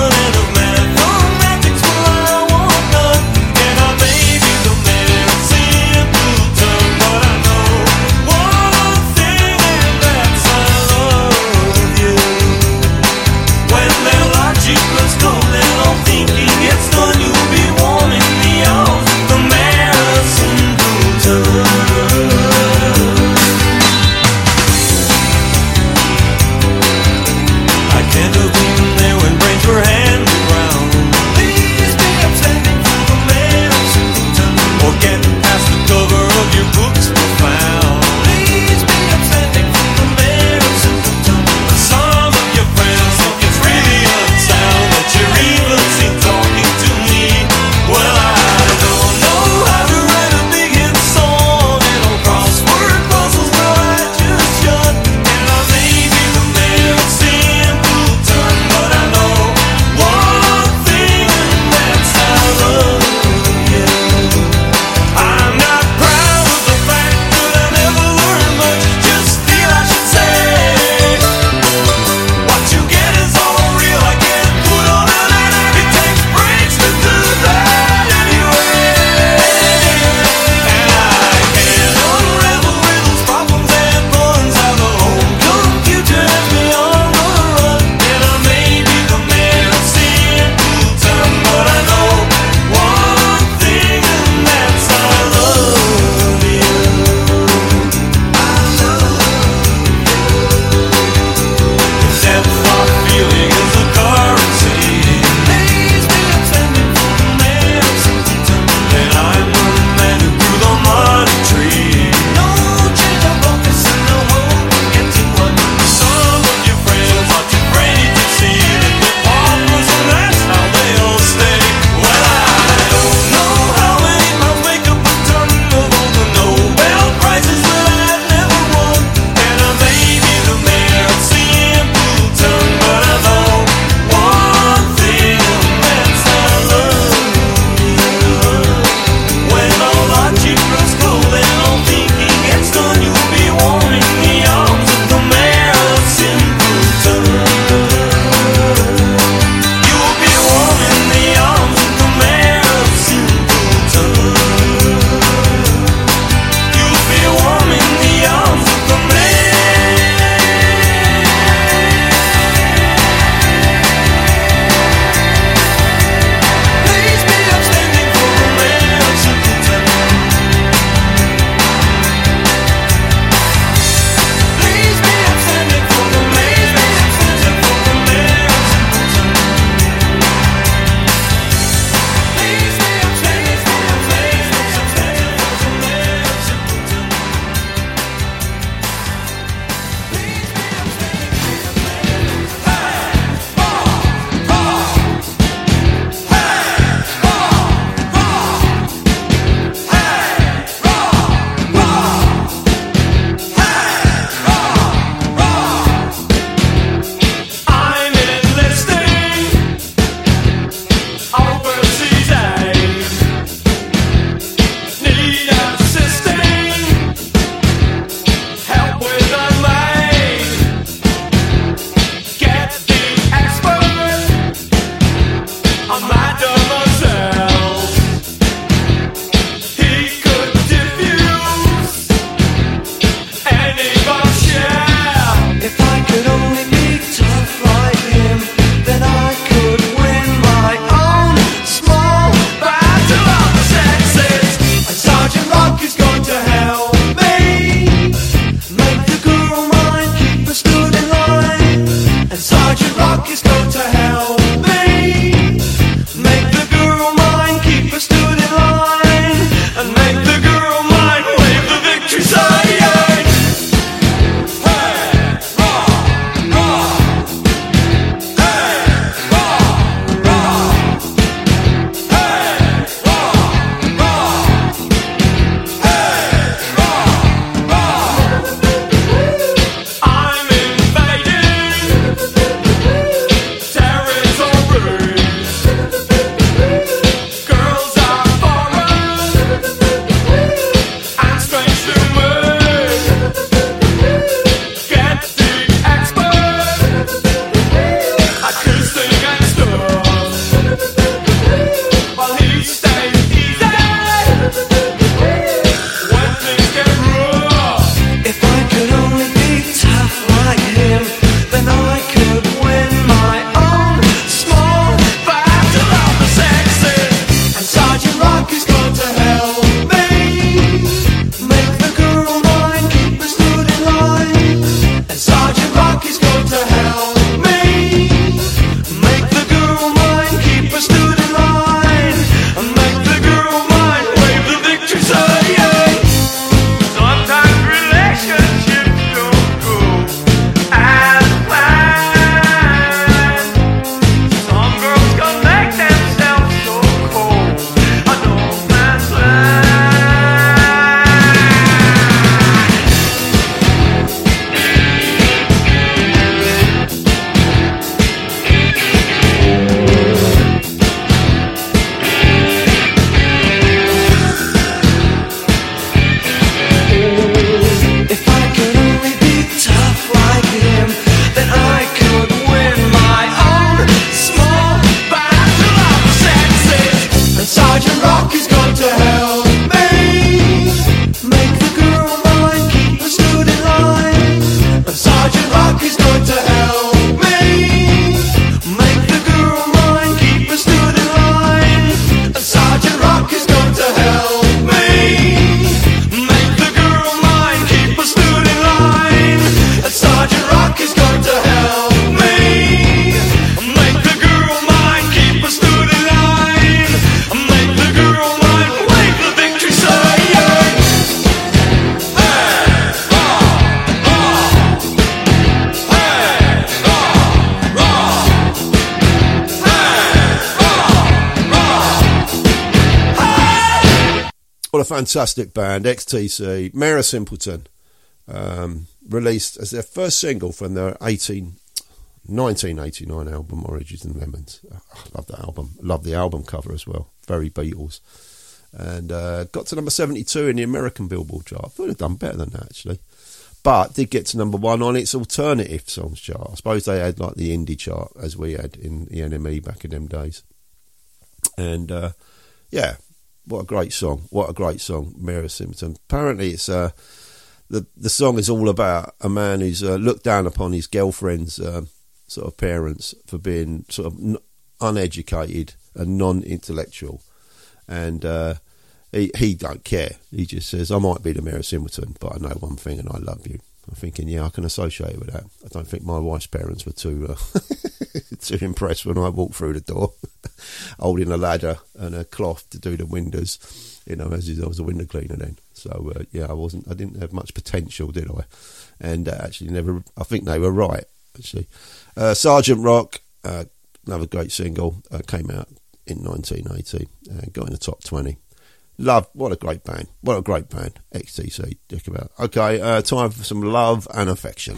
fantastic band, X T C, Mayor of Simpleton, um, released as their first single from their eighteen, nineteen eighty-nine album, Oranges and Lemons. I love that album. Love the album cover as well. Very Beatles. And uh, got to number seventy-two in the American Billboard chart. I thought it'd done better than that, actually. But did get to number one on its alternative songs chart. I suppose they had like the indie chart, as we had in the N M E back in them days. And uh, yeah, what a great song. What a great song, Mayor of Simpleton. Apparently it's... Uh, The the song is all about a man who's uh, looked down upon his girlfriend's uh, sort of parents for being sort of n- uneducated and non-intellectual, and uh, he he don't care. He just says, "I might be the Mayor of Simpleton, but I know one thing, and I love you." I'm thinking, yeah, I can associate with that. I don't think my wife's parents were too uh, too impressed when I walked through the door, holding a ladder and a cloth to do the windows. You know, as I was a window cleaner then. So, uh, yeah, I wasn't, I didn't have much potential, did I? And uh, actually never, I think they were right, actually. Uh, Sergeant Rock, uh, another great single, uh, came out in nineteen eighty, uh, got in the top twenty. Love, what a great band. What a great band. X T C, dick about. Okay, uh, time for some love and affection.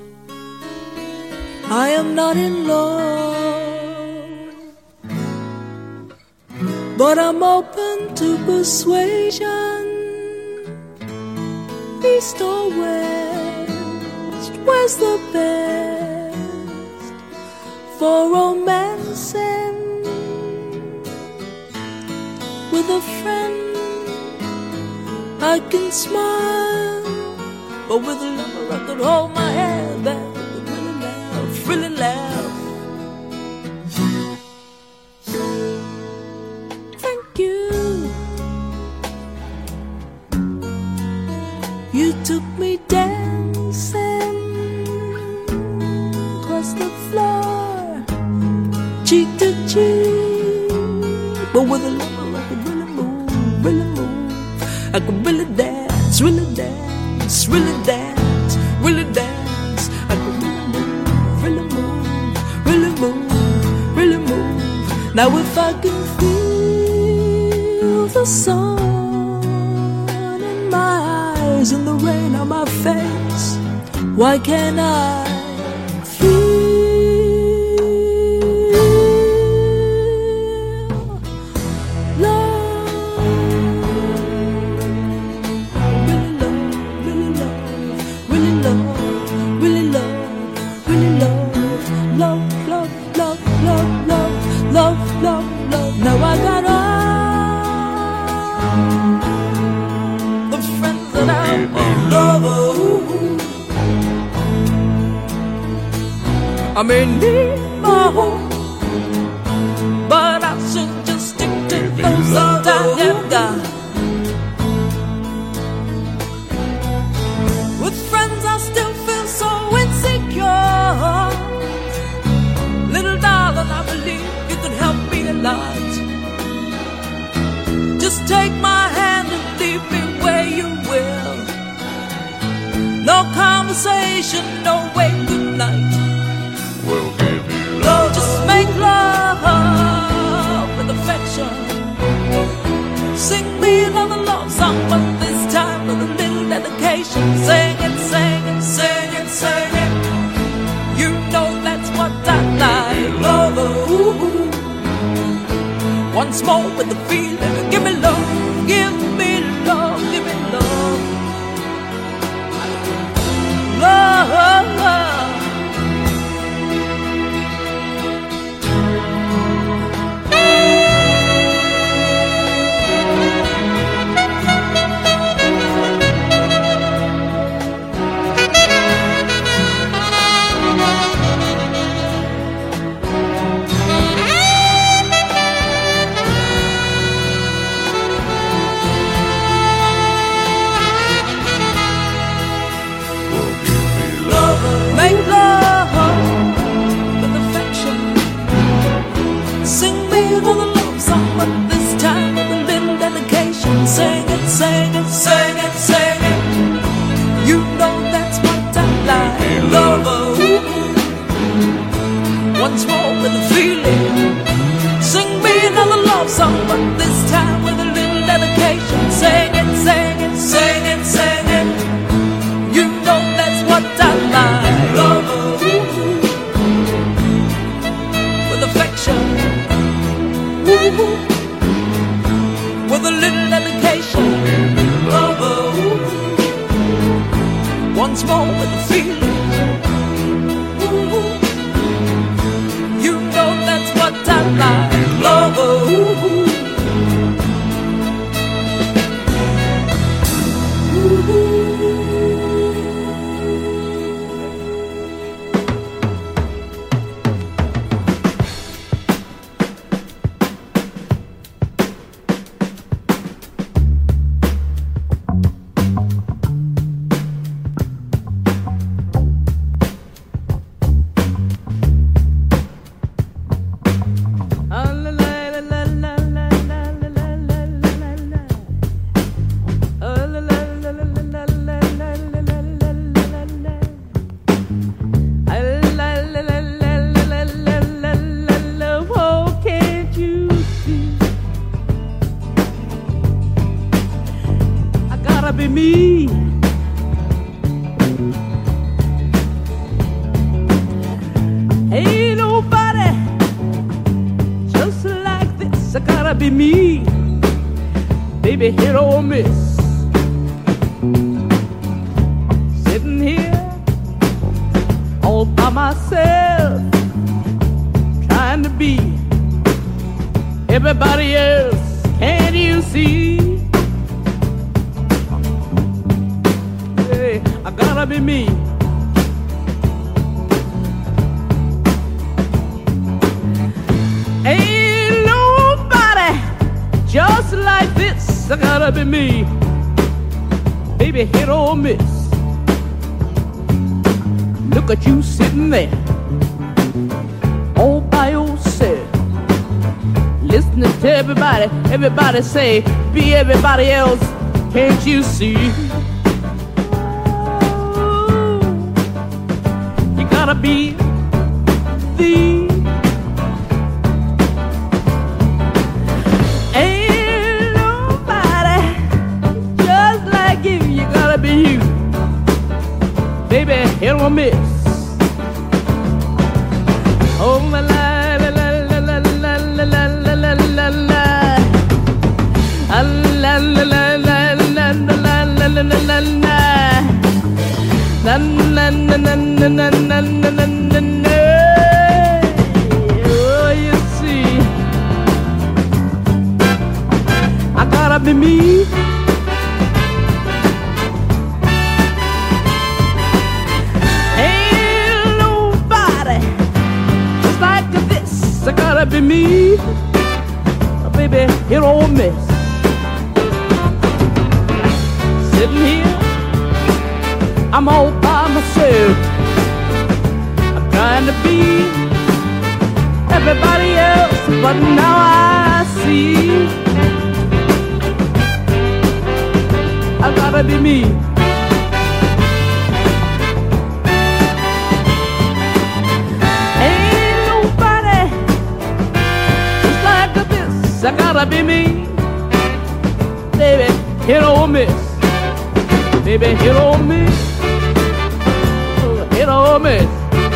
I am not in love, but I'm open to persuasion. East or west, where's the best for romancing with a friend? I can smile, but with a lover I could hold my head back, really laugh, really laugh. Thank you. You took me dancing across the floor, cheek to cheek, but with a lover I could really move, really move. I could really dance, really dance, really dance, really dance. I could really move, really move, really move, really move. Now if I can feel the sun in my eyes and the rain on my face, why can't I feel now I got all the friends that I love. I may need my home, but I should just stick to those that I have got. With friends I still feel so insecure. Little darling, I believe you can help me a lot. Just take my hand and leave me where you will. No conversation, no way, good night. We'll give you love. Just make love with affection. Sing me another love song, but this time with a little dedication. Sing it, sing it, sing it, sing it. You know that's what I like. Love, ooh. Once more with the feeling. Give me love, give me love, give me love. Love, love. Make love with affection. Sing me another love song, but this time with a little dedication. Sing it, sing it, sing it, sing it. You know that's what I like. Love, ooh. Once more with a feeling. Sing me another love song, but this time with a little dedication. Sing it, once more with the feeling. Ooh, you know that's what I like, love. Ooh, ooh. Hit or miss, sitting here all by myself, trying to be everybody else. Can't you see? Hey, I gotta be me. Ain't nobody just like this. I gotta be me, baby, hit or miss. Look at you sitting there, all by yourself, listening to everybody, everybody say, be everybody else, can't you see? Oh, you gotta be the you, baby, hit or miss. Oh la la la la la la la la la la la la la, la la la la la la la la la la la, la la la la la la la la. Oh, you see, I gotta be me. I gotta be me, oh, baby, hit or miss. Sitting here, I'm all by myself. I'm trying to be everybody else, but now I see I gotta be me. I gotta be me, baby, hit or miss, baby, hit or miss, hit or miss.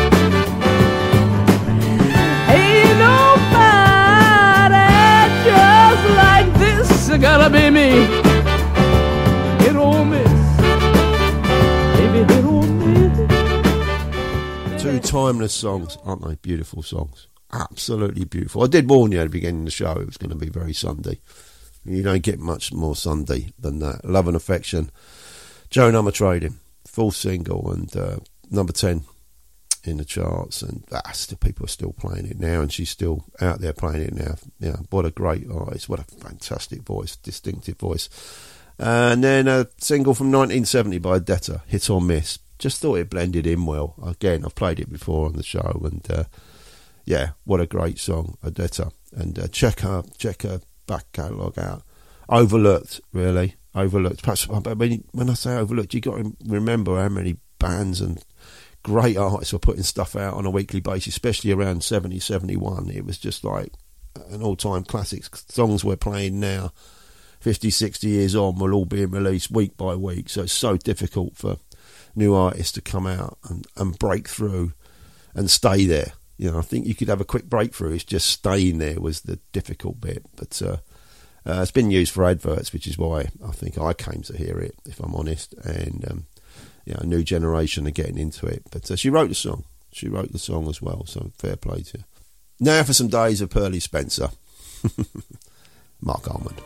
Ain't nobody just like this. I gotta be me, hit or miss, baby, hit or miss. Two timeless songs, aren't they? Beautiful songs. Absolutely beautiful. I did warn you at the beginning of the show it was going to be very Sunday. You don't get much more Sunday than that. Love and Affection, Joan Armatrading, full single and uh, number ten in the charts, and ah, still people are still playing it now, and she's still out there playing it now. Yeah, what a great artist, what a fantastic voice, distinctive voice. And then a single from nineteen seventy by Odetta, Hit or Miss. Just thought it blended in well. Again, I've played it before on the show, and uh, yeah, what a great song, Odetta. And uh, check her, check her back catalogue out. Overlooked, really, overlooked. Perhaps I mean, when I say overlooked, you got to remember how many bands and great artists were putting stuff out on a weekly basis, especially around seventy, seventy-one. It was just like an all-time classic. Songs we're playing now, fifty, sixty years on, will all be released week by week. So it's so difficult for new artists to come out and, and break through and stay there. You know, I think you could have a quick breakthrough. It's just staying there was the difficult bit. But uh, uh, it's been used for adverts, which is why I think I came to hear it, if I'm honest. And um, you know, a new generation are getting into it. But uh, she wrote the song. She wrote the song as well, so fair play to her. Now for some days of Pearly Spencer. Mark Almond.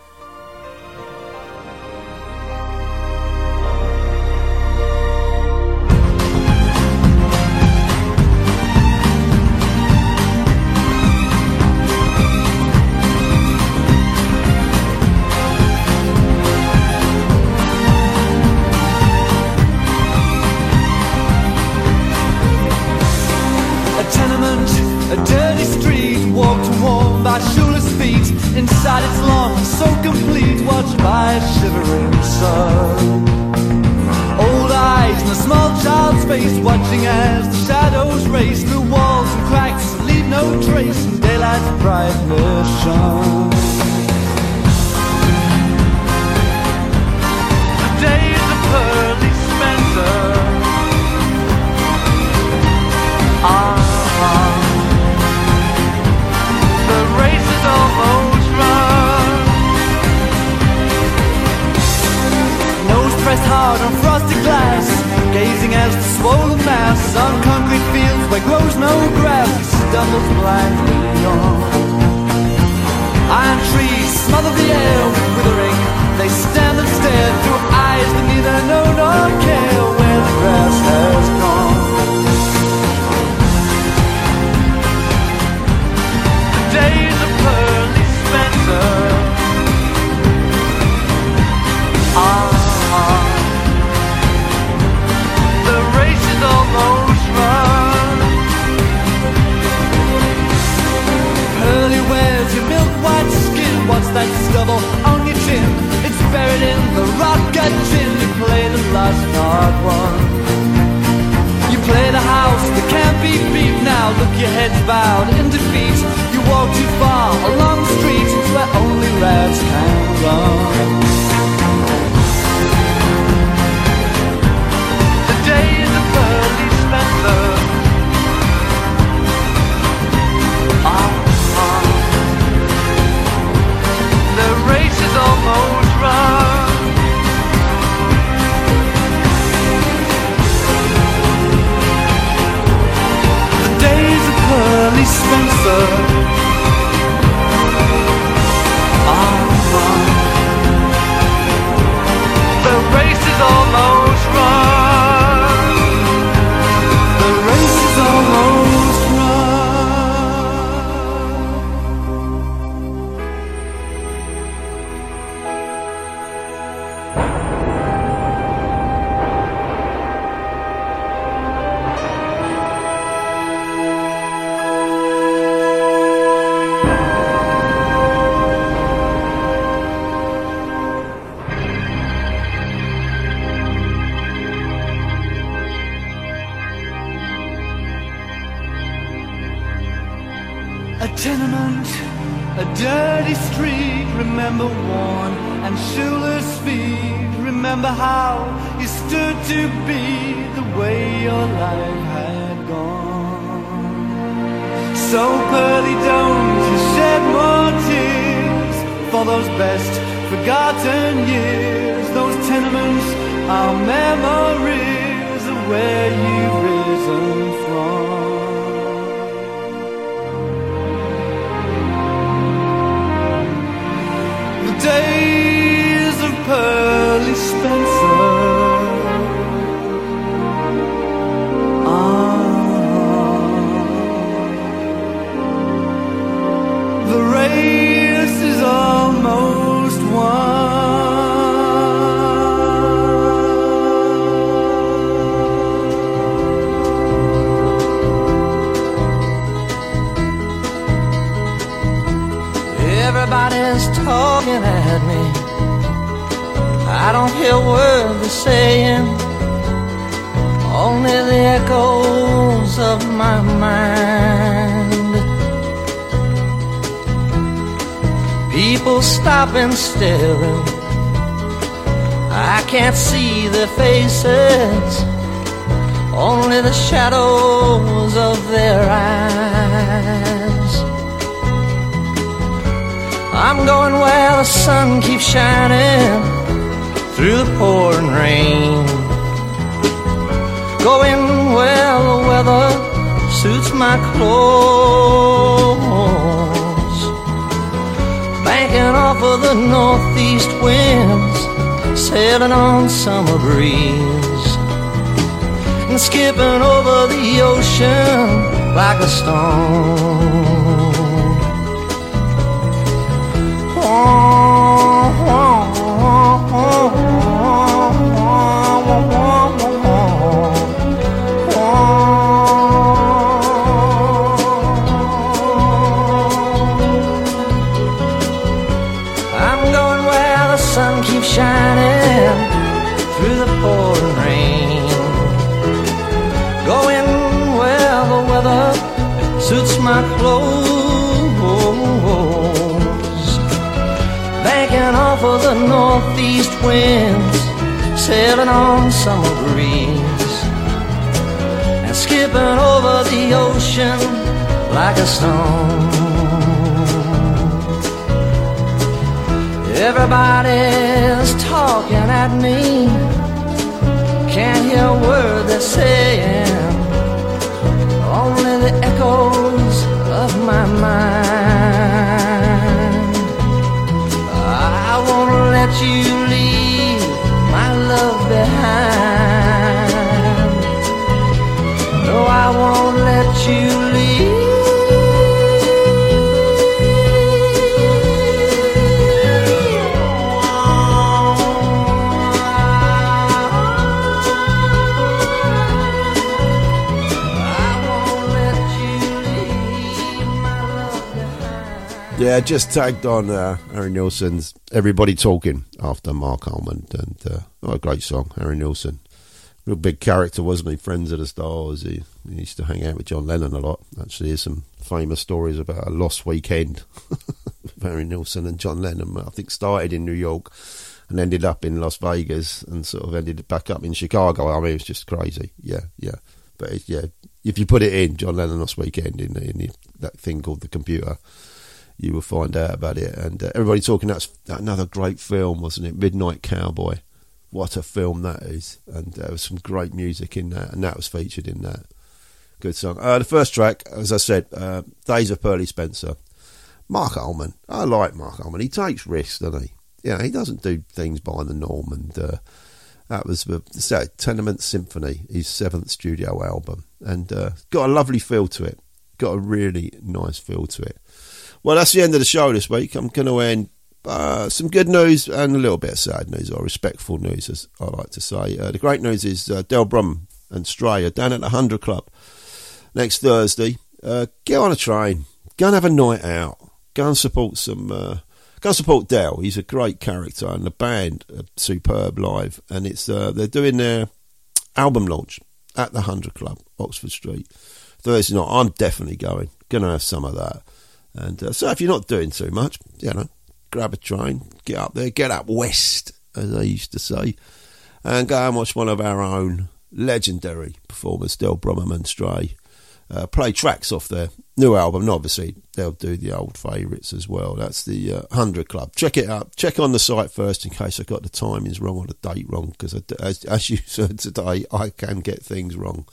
A dirty street, walked and worn by shoeless feet. Inside its lawn, so complete, watched by a shivering sun. Old eyes in a small child's face, watching as the shadows race through walls and cracks that leave no trace in daylight's brightness shone. The days of Pearly Spencer are almost run. Nose pressed hard on frosted glass, gazing as the swollen mass on concrete fields where grows no grass stumbles blindly on. Iron trees smother the air with withering. They stand and stare through eyes that neither know nor care where the grass has gone. The days of Pearly Spencer ah, the race is almost run. Pearly wears your milk white skin. What's that stubble on your chin? It's buried in the rock gut gin. You play the last card one. You play the house that can't be beat. Now look, your head's bowed in defeat. You walk too far along the street where only rats can run. The days of Pearly Spencer ah, ah. The race is almost run. The days of Pearly Spencer ah, ah. The race is almost run. The race is almost run. A tenement, a dirty street, remember worn and shoeless feet. Remember how you stood to be the way your life had gone. So Pearly, don't you shed more tears for those best forgotten years. Those tenements are memories of where you've risen from. Days of Pearly Spencer ah, the race is almost won. Everybody's talking at me. I don't hear a word they're saying, only the echoes of my mind. People stop and staring. I can't see their faces, only the shadows of their eyes. I'm going where the sun keeps shining through the pouring rain. Going where the weather suits my clothes, banking off of the northeast winds, sailing on summer breeze, and skipping over the ocean like a stone. I'm going where the sun keeps shining through the pouring rain, going where the weather suits my clothes, banking off of the northeast winds, sailing on summer breeze, and skipping over the ocean like a stone. Everybody's talking at me, can't hear a word they're saying, only the echoes of my mind. I won't let you leave my love behind. No, I won't let you leave. Yeah, just tagged on uh, Harry Nilsson's Everybody Talking after Mark Almond, and uh, what a great song, Harry Nilsson. Real big character, wasn't he? Friends of the Stars. He, he used to hang out with John Lennon a lot. Actually, there's some famous stories about a lost weekend with Harry Nilsson and John Lennon. I think started in New York and ended up in Las Vegas and sort of ended back up in Chicago. I mean, it was just crazy. Yeah, yeah. But it, yeah, if you put it in, John Lennon lost weekend in, in the, that thing called the computer, you will find out about it. And uh, everybody talking, that's another great film, wasn't it? Midnight Cowboy. What a film that is. And there was some great music in that, and that was featured in that. Good song. Uh, the first track, as I said, uh, Days of Pearly Spencer. Mark Ullman. I like Mark Ullman. He takes risks, doesn't he? Yeah, he doesn't do things by the norm. And uh, that was the so, Tenement Symphony, his seventh studio album. And uh, got a lovely feel to it. Got a really nice feel to it. Well, that's the end of the show this week. I'm going to end uh, some good news and a little bit of sad news, or respectful news, as I like to say. Uh, the great news is uh, Del Brum and Stray are down at the Hundred Club next Thursday. Uh, get on a train. Go and have a night out. Go and support some... Uh, go and support Del. He's a great character, and the band are superb live. And it's uh, they're doing their album launch at the Hundred Club, Oxford Street, Thursday night. I'm definitely going. Going to have some of that. And uh, so if you're not doing too much, you know, grab a train, get up there, get up west, as they used to say, and go and watch one of our own legendary performers, Del Brum and Stray, uh, play tracks off their new album. And obviously, they'll do the old favourites as well. That's the uh, Hundred Club. Check it out. Check on the site first in case I got the timings wrong or the date wrong, because as, as you said today, I can get things wrong.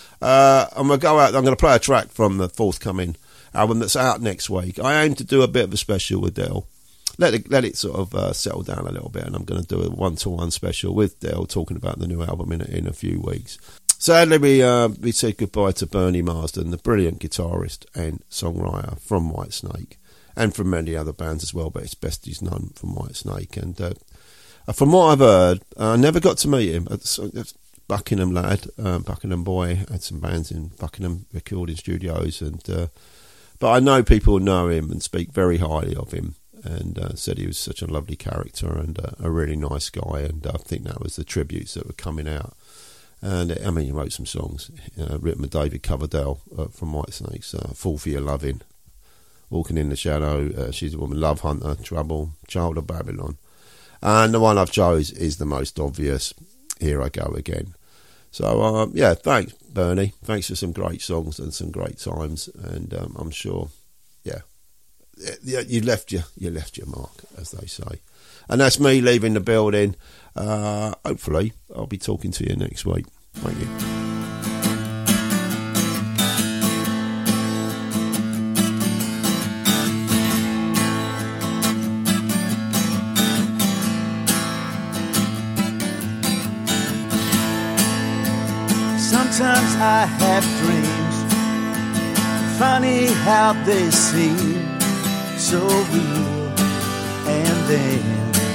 Uh, I'm going to go out, I'm going to play a track from the forthcoming album that's out next week. I aim to do a bit of a special with Del. Let it let it sort of uh, settle down a little bit, and I'm going to do a one-to-one special with Del talking about the new album in a, in a few weeks. Sadly, we uh, we said goodbye to Bernie Marsden, the brilliant guitarist and songwriter from Whitesnake, and from many other bands as well, but it's best he's known from Whitesnake. And uh, from what I've heard, I never got to meet him. Buckingham lad, um, Buckingham boy, had some bands in Buckingham recording studios, and uh, but I know people know him and speak very highly of him, and uh, said he was such a lovely character and uh, a really nice guy, and I think that was the tributes that were coming out. And I mean, he wrote some songs, you know, written with David Coverdale uh, from Whitesnake, uh, Fall for Your Loving, Walking in the Shadow, uh, She's a Woman, Love Hunter, Trouble, Child of Babylon, and the one I've chose is the most obvious, Here I Go Again. So, um, yeah, thanks, Bernie. Thanks for some great songs and some great times. And um, I'm sure, yeah, yeah, you left your you left your mark, as they say. And that's me leaving the building. Uh, hopefully, I'll be talking to you next week. Thank you. Sometimes I have dreams, funny how they seem so real, and then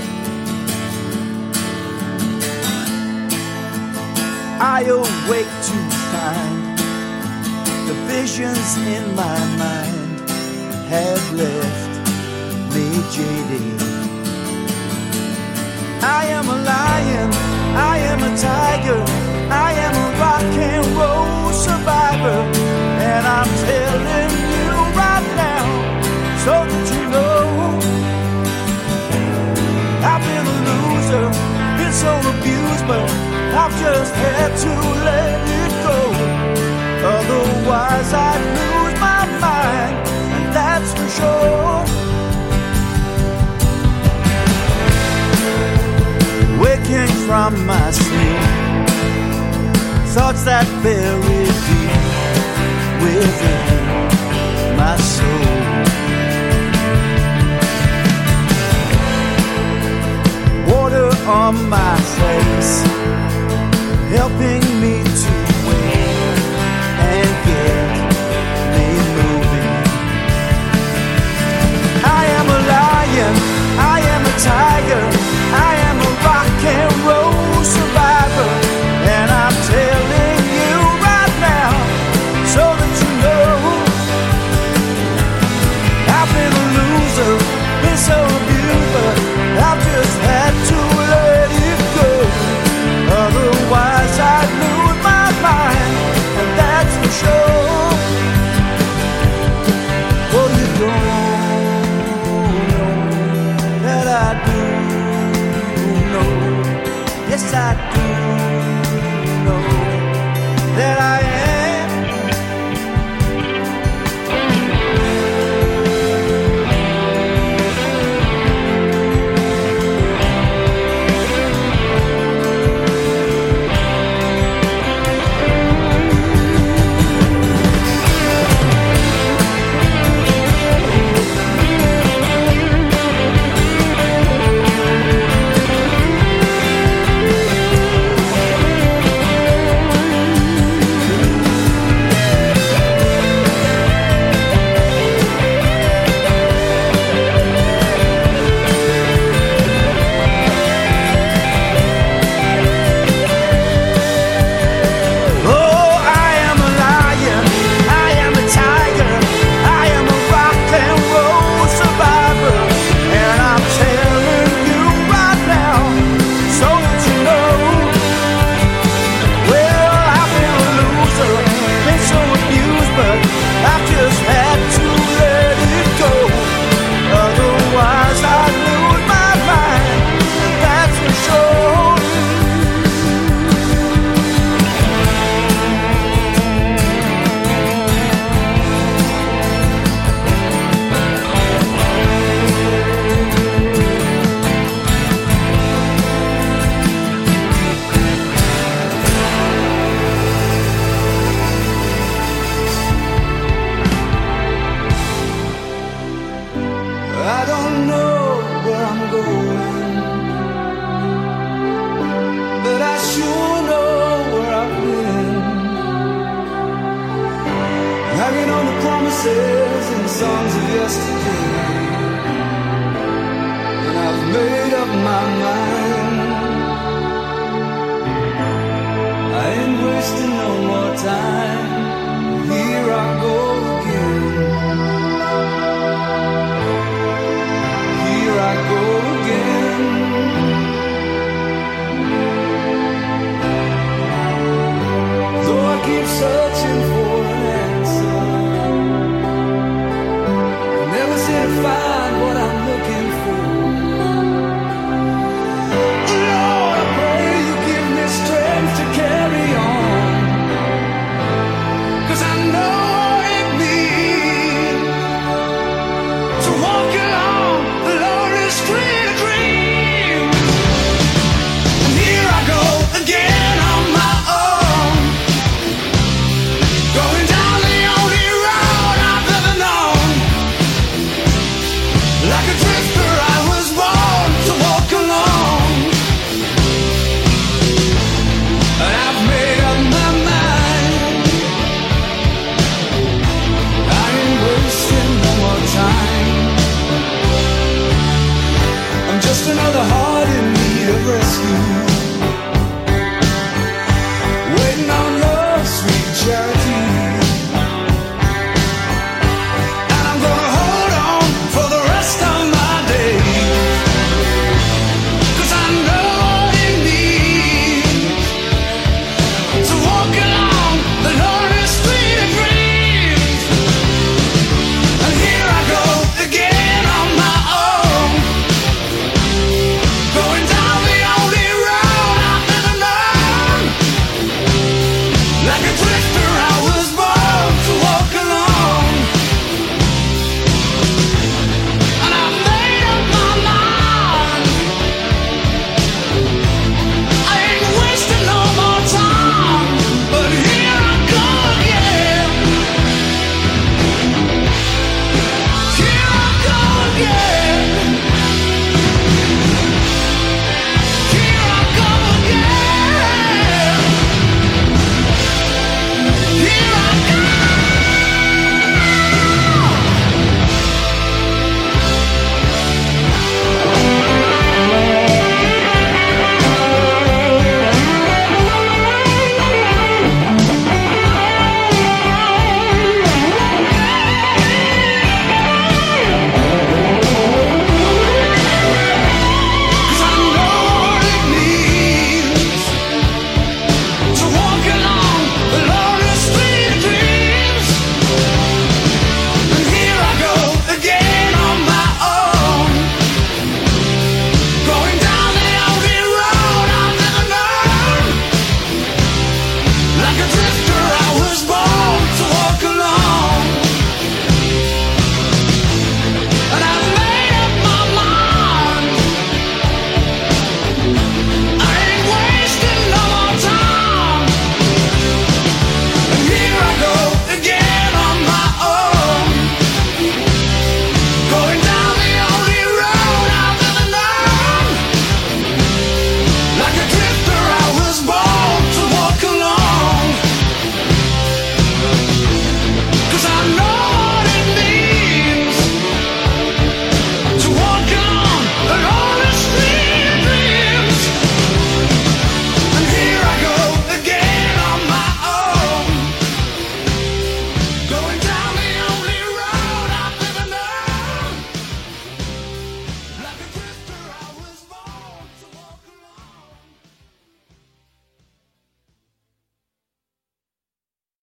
I awake to find the visions in my mind have left me jaded. I am a lion, I am a tiger, I am a rock and roll survivor, and I'm telling you right now, so that you know, I've been a loser, been so abused, but I've just had to let it go. Otherwise I'd lose my mind, and that's for sure. Waking from my sleep, thoughts that bury deep within my soul. Water on my face, helping me to win and get me moving. I am a lion, I am a tiger, I am a rock and roll survivor, and I'm telling you right now, so that you know, I've been a loser, been so abused, but I've just had to let it go. Otherwise I'd lose my mind, and that's for sure. Oh, you don't know that I do know. Yes, I do know that I am. 'cause it's true.